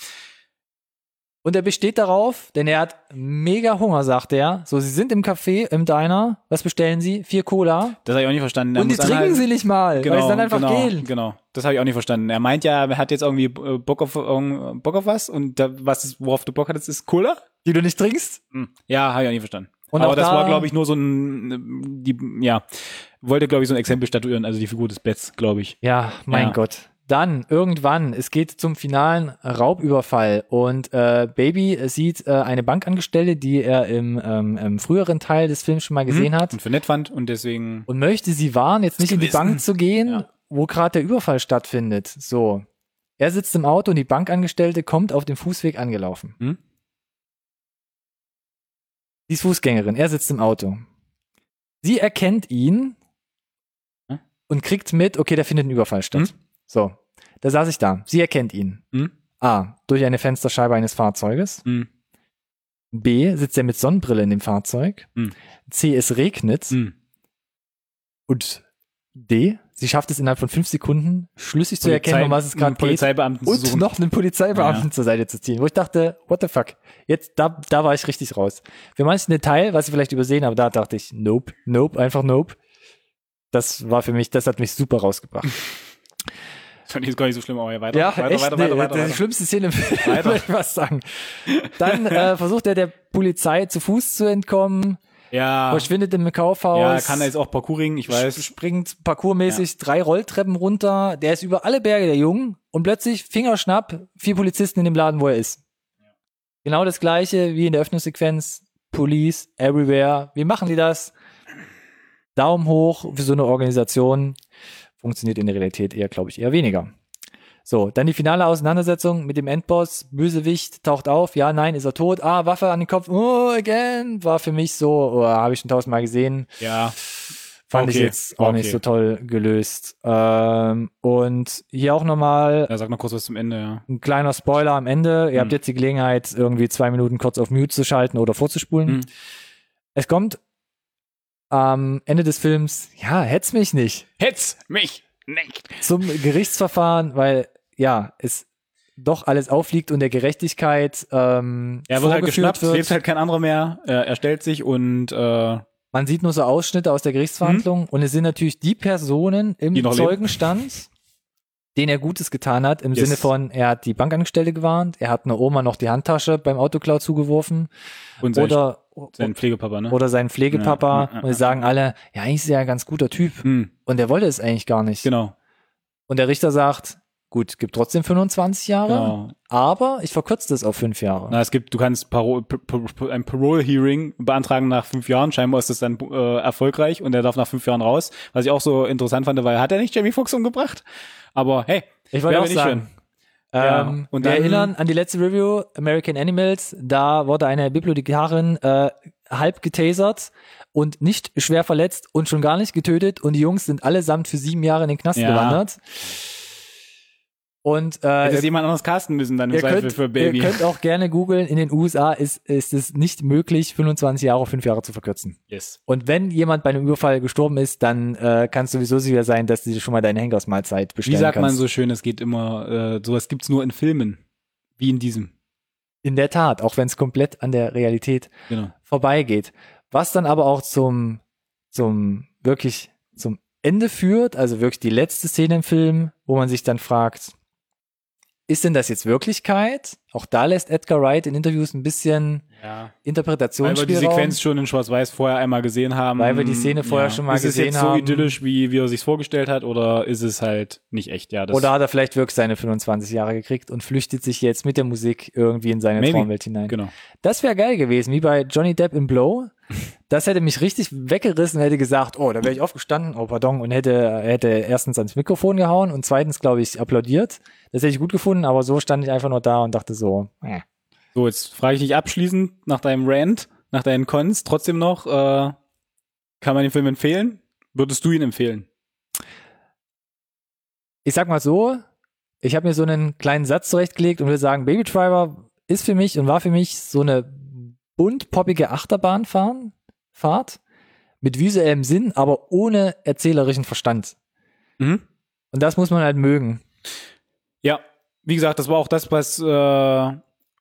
Und er besteht darauf, denn er hat mega Hunger, sagt er. So, sie sind im Café, im Diner. Was bestellen sie? Vier Cola. Das habe ich auch nicht verstanden. Er und die muss dann trinken halt, sie nicht mal, genau, weil sie dann einfach genau, gehen. Genau, das habe ich auch nicht verstanden. Er meint ja, er hat jetzt irgendwie äh, Bock auf, äh, Bock auf was und da, was ist, worauf du Bock hattest, ist Cola? Die du nicht trinkst. Hm. Ja, habe ich auch nicht verstanden. Und Aber auch das da- war, glaube ich, nur so ein, die, ja, wollte, glaube ich, so ein Exempel statuieren, also die Figur des Betts, glaube ich. Ja, mein Ja. Gott. Dann, irgendwann, es geht zum finalen Raubüberfall und äh, Baby sieht äh, eine Bankangestellte, die er im, ähm, im früheren Teil des Films schon mal gesehen hat Und für nett fand und deswegen, und möchte sie warnen, jetzt nicht in die Gewissen. Bank zu gehen, Ja. wo gerade der Überfall stattfindet. So. Er sitzt im Auto und die Bankangestellte kommt auf dem Fußweg angelaufen. Hm? Sie ist Fußgängerin, er sitzt im Auto. Sie erkennt ihn Hm? und kriegt mit, okay, da findet ein Überfall statt. Hm? So, da saß ich da. Sie erkennt ihn. Hm? A, durch eine Fensterscheibe eines Fahrzeuges. Hm. B, sitzt er mit Sonnenbrille in dem Fahrzeug. Hm. C, es regnet. Hm. Und D, sie schafft es innerhalb von fünf Sekunden, schlüssig zu Polizei- erkennen, um was es gerade einen geht. Polizeibeamten zu Und suchen. noch einen Polizeibeamten Ja. zur Seite zu ziehen. Wo ich dachte, what the fuck? Jetzt, da, da war ich richtig raus. Für manchen Detail, was ich vielleicht übersehen habe, da dachte ich, nope, nope, einfach nope. Das war für mich, das hat mich super rausgebracht. Fand ich jetzt gar nicht so schlimm, aber ja, weiter, Ja, weiter, echt, weiter, nee, weiter, weiter, die weiter. schlimmste Szene im Film, Weiter. würde ich was sagen. Dann äh, versucht er der Polizei zu Fuß zu entkommen, Ja, verschwindet im Kaufhaus. ja, kann er jetzt auch Parkouring, ich weiß. Springt parkourmäßig drei Rolltreppen runter. Der ist über alle Berge, der Junge. Und plötzlich, Fingerschnapp, vier Polizisten in dem Laden, wo er ist. Genau das Gleiche wie in der Öffnungssequenz. Police, everywhere. Wie machen die das? Daumen hoch für so eine Organisation. Funktioniert in der Realität eher, glaube ich, eher weniger. So, dann die finale Auseinandersetzung mit dem Endboss. Bösewicht taucht auf. Ja, nein, ist er tot. Ah, Waffe an den Kopf. Oh, again. War für mich so, oh, habe ich schon tausendmal gesehen. Ja, Fand ich Okay, jetzt auch okay. nicht so toll gelöst. Ähm, und hier auch nochmal ja, sag noch kurz was zum Ende, ja. ein kleiner Spoiler am Ende. Ihr Hm. habt jetzt die Gelegenheit, irgendwie zwei Minuten kurz auf Mute zu schalten oder vorzuspulen. Hm. Es kommt am Ende des Films, ja, hetz mich nicht, Hetz mich nicht. zum Gerichtsverfahren, weil, ja, es doch alles aufliegt und der Gerechtigkeit ähm, Er wird halt vorgeführt geschnappt, wird. lebt halt kein anderer mehr. Er, er stellt sich und äh, Man sieht nur so Ausschnitte aus der Gerichtsverhandlung und es sind natürlich die Personen im Die noch leben. Zeugenstand, denen er Gutes getan hat, im Yes. Sinne von, er hat die Bankangestellte gewarnt, er hat einer Oma noch die Handtasche beim Autoklau zugeworfen und sein, oder, sein Pflegepapa, ne? oder seinen Pflegepapa Ja, ja, ja, und sie sagen alle, ja, eigentlich ist er ein ganz guter Typ Hm, und er wollte es eigentlich gar nicht. genau, Und der Richter sagt, gut, gibt trotzdem fünfundzwanzig Jahre, genau. aber ich verkürze das auf fünf Jahre. Na, es gibt, du kannst Paro P- P- ein Parole-Hearing beantragen nach fünf Jahren. Scheinbar ist das dann äh, erfolgreich und er darf nach fünf Jahren raus. Was ich auch so interessant fand, weil hat er nicht Jamie Foxx umgebracht? Aber hey, Ich wollte wäre auch nicht sagen, Ja, ähm, und wir dann- erinnern an die letzte Review, American Animals, da wurde eine Bibliothekarin, äh, halb getasert und nicht schwer verletzt und schon gar nicht getötet und die Jungs sind allesamt für sieben Jahre in den Knast Ja. gewandert. Und äh, Hätte jemand anderes casten müssen dann im ihr, Zweifel könnt, für Baby. ihr könnt auch gerne googeln, in den U S A ist, ist es nicht möglich, fünfundzwanzig Jahre auf fünf Jahre zu verkürzen. Yes. Und wenn jemand bei einem Überfall gestorben ist, dann äh, kann es sowieso sicher sein, dass du dir schon mal deine Henkersmahlzeit bestellen Wie sagt kannst. man so schön, es geht immer, äh, sowas gibt's nur in Filmen. Wie in diesem. In der Tat, auch wenn es komplett an der Realität Genau. vorbeigeht. Was dann aber auch zum, zum, wirklich zum Ende führt, also wirklich die letzte Szene im Film, wo man sich dann fragt, ist denn das jetzt Wirklichkeit? Auch da lässt Edgar Wright in Interviews ein bisschen Ja. Weil wir die Interpretationsspielraum. Sequenz schon in Schwarz-Weiß vorher einmal gesehen haben. Weil wir die Szene vorher schon mal gesehen haben. gesehen Ist es jetzt haben. so idyllisch, wie, wie er sich's vorgestellt hat, oder ist es halt nicht echt? Ja, das Oder hat er vielleicht wirklich seine fünfundzwanzig Jahre gekriegt und flüchtet sich jetzt mit der Musik irgendwie in seine Maybe. Traumwelt hinein. Genau. Das wäre geil gewesen, wie bei Johnny Depp in Blow. Das hätte mich richtig weggerissen, hätte gesagt, oh, da wäre ich aufgestanden, oh pardon, und hätte, hätte erstens ans Mikrofon gehauen und zweitens, glaube ich, applaudiert. Das hätte ich gut gefunden, aber so stand ich einfach nur da und dachte so, äh. So, jetzt frage ich dich abschließend nach deinem Rant, nach deinen Cons, trotzdem noch, äh, kann man den Film empfehlen? Würdest du ihn empfehlen? Ich sag mal so, ich habe mir so einen kleinen Satz zurechtgelegt und will sagen, Baby Driver ist für mich und war für mich so eine bunt poppige Achterbahnfahrt mit visuellem Sinn, aber ohne erzählerischen Verstand. Mhm. Und das muss man halt mögen. Ja, wie gesagt, das war auch das, was äh,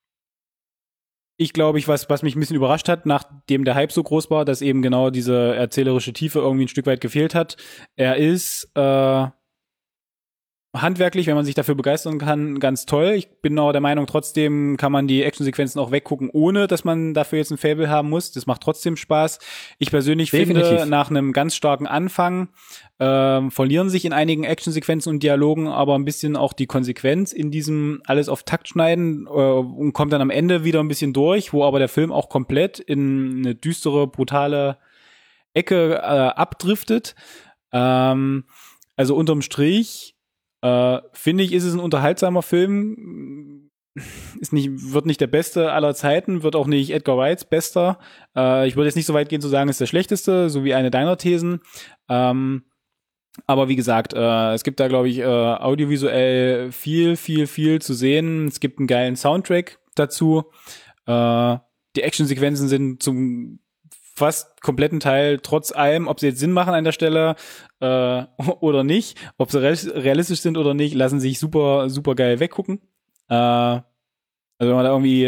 ich glaube ich, was, was mich ein bisschen überrascht hat, nachdem der Hype so groß war, dass eben genau diese erzählerische Tiefe irgendwie ein Stück weit gefehlt hat. Er ist äh, handwerklich, wenn man sich dafür begeistern kann, ganz toll. Ich bin aber der Meinung, trotzdem kann man die Actionsequenzen auch weggucken, ohne dass man dafür jetzt ein Faible haben muss. Das macht trotzdem Spaß. Ich persönlich Definitiv. finde, nach einem ganz starken Anfang ähm, verlieren sich in einigen Actionsequenzen und Dialogen aber ein bisschen auch die Konsequenz in diesem alles auf Takt schneiden äh, und kommt dann am Ende wieder ein bisschen durch, wo aber der Film auch komplett in eine düstere, brutale Ecke äh, abdriftet. Ähm, also unterm Strich Äh, finde ich, ist es ein unterhaltsamer Film. Ist nicht, wird nicht der beste aller Zeiten, wird auch nicht Edgar Wrights bester. Äh, ich würde jetzt nicht so weit gehen zu sagen, ist der schlechteste, so wie eine deiner Thesen. Ähm, aber wie gesagt, äh, es gibt da, glaube ich, äh, audiovisuell viel, viel, viel zu sehen. Es gibt einen geilen Soundtrack dazu. Äh, die Actionsequenzen sind zum fast kompletten Teil, trotz allem, ob sie jetzt Sinn machen an der Stelle äh, oder nicht, ob sie realistisch sind oder nicht, lassen sich super, super geil weggucken. Äh, also wenn man da irgendwie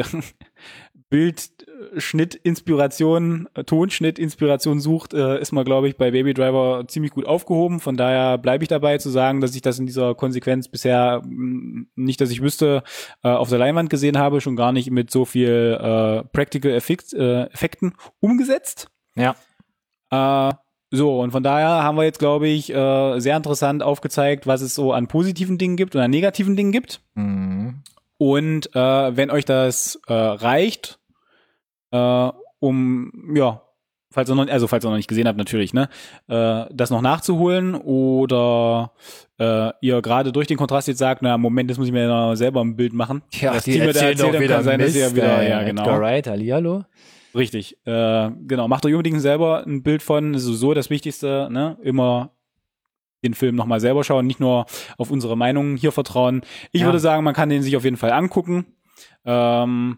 Bildschnitt, Inspiration, Tonschnitt, Inspiration sucht, äh, ist man, glaube ich, bei Baby Driver ziemlich gut aufgehoben. Von daher bleibe ich dabei zu sagen, dass ich das in dieser Konsequenz bisher mh, nicht, dass ich wüsste, äh, auf der Leinwand gesehen habe, schon gar nicht mit so viel äh, Practical Effect, äh, Effekten umgesetzt. Ja. Äh, so, und von daher haben wir jetzt, glaube ich, äh, sehr interessant aufgezeigt, was es so an positiven Dingen gibt und an negativen Dingen gibt. Mhm. Und äh, wenn euch das äh, reicht, äh, um, ja, falls ihr noch, also falls ihr noch nicht gesehen habt, natürlich, ne, äh, das noch nachzuholen oder äh, ihr gerade durch den Kontrast jetzt sagt, na Moment, das muss ich mir ja selber ein Bild machen. Ja, das die Team, erzählen erzählt, doch wieder kann sein, dass Mist, ihr wieder, ey. ja, genau. Edgar Wright, hallihallo. Richtig, äh, genau. Macht euch unbedingt selber ein Bild von, das ist so das Wichtigste, ne, immer den Film nochmal selber schauen, nicht nur auf unsere Meinungen hier vertrauen. Ich Ja. würde sagen, man kann den sich auf jeden Fall angucken. Ähm,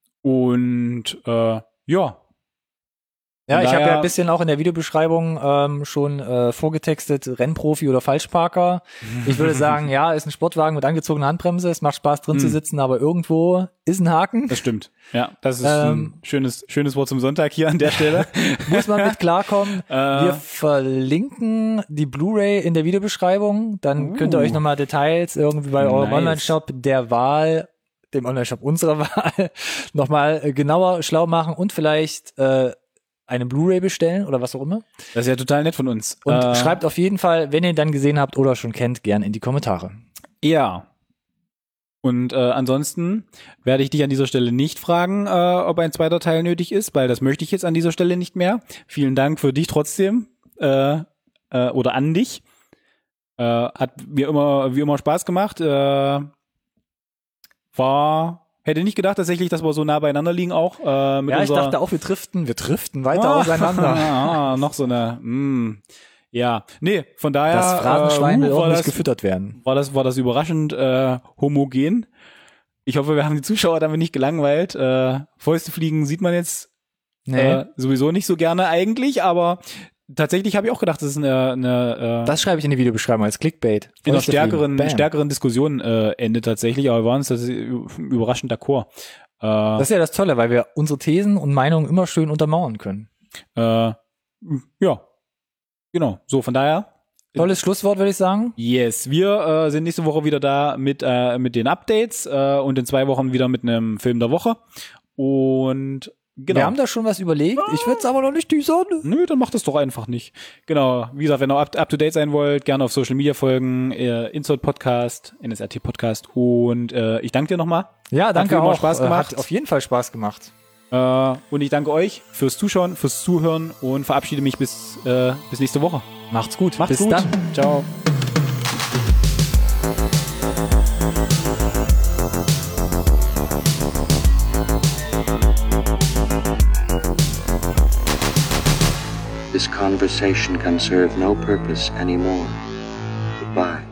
und äh, ja. Ja, Von ich habe ja daher- ein bisschen auch in der Videobeschreibung ähm, schon äh, vorgetextet, Rennprofi oder Falschparker. Ich würde sagen, ja, ist ein Sportwagen mit angezogener Handbremse, es macht Spaß drin Hm. zu sitzen, aber irgendwo ist ein Haken. Das stimmt. Ja, das ist Ähm, ein schönes, schönes Wort zum Sonntag hier an der Stelle. Muss man mit klarkommen. Äh. Wir verlinken die Blu-ray in der Videobeschreibung. Dann Uh. könnt ihr euch nochmal Details irgendwie bei eurem Nice. Online-Shop der Wahl, dem Online-Shop unserer Wahl, nochmal genauer schlau machen und vielleicht äh, eine Blu-ray bestellen oder was auch immer. Das ist ja total nett von uns. Und äh, schreibt auf jeden Fall, wenn ihr ihn dann gesehen habt oder schon kennt, gern in die Kommentare. Ja. Und äh, ansonsten werde ich dich an dieser Stelle nicht fragen, äh, ob ein zweiter Teil nötig ist, weil das möchte ich jetzt an dieser Stelle nicht mehr. Vielen Dank für dich trotzdem äh, äh, oder an dich. Äh, hat mir immer wie immer Spaß gemacht. Äh, war Hätte nicht gedacht tatsächlich, dass wir so nah beieinander liegen auch. Äh, mit ja, ich unserer, dachte auch, wir driften, wir driften weiter ah, auseinander. Ah, noch so eine, mh. Ja, nee, von daher das Phrasenschwein äh, will uh, auch nicht das, gefüttert werden. War das, war das überraschend äh, homogen. Ich hoffe, wir haben die Zuschauer damit nicht gelangweilt. Äh, Fäuste fliegen sieht man jetzt nee. äh, sowieso nicht so gerne eigentlich, aber tatsächlich habe ich auch gedacht, das ist eine, eine äh, das schreibe ich in die Videobeschreibung als Clickbait. In einer stärkeren, stärkeren Diskussion äh, endet tatsächlich, aber wir waren uns das überraschend d'accord. Äh, das ist ja das Tolle, weil wir unsere Thesen und Meinungen immer schön untermauern können. Äh, ja. Genau, so von daher. Tolles Schlusswort, würde ich sagen. Yes, wir äh, sind nächste Woche wieder da mit äh, mit den Updates äh, und in zwei Wochen wieder mit einem Film der Woche. Und genau. Wir haben da schon was überlegt. Ich würde es aber noch nicht teasern. Nö, dann macht das doch einfach nicht. Genau, wie gesagt, wenn ihr up, up to date sein wollt, gerne auf Social Media folgen, äh, Insert Podcast, N S R T Podcast und äh, ich danke dir nochmal. Ja, danke hat auch. Spaß gemacht. Hat auf jeden Fall Spaß gemacht. Uh, und ich danke euch fürs Zuschauen, fürs Zuhören und verabschiede mich bis, äh, bis nächste Woche. Macht's gut. Macht's bis gut. dann. Ciao. This conversation can serve no purpose anymore. Goodbye.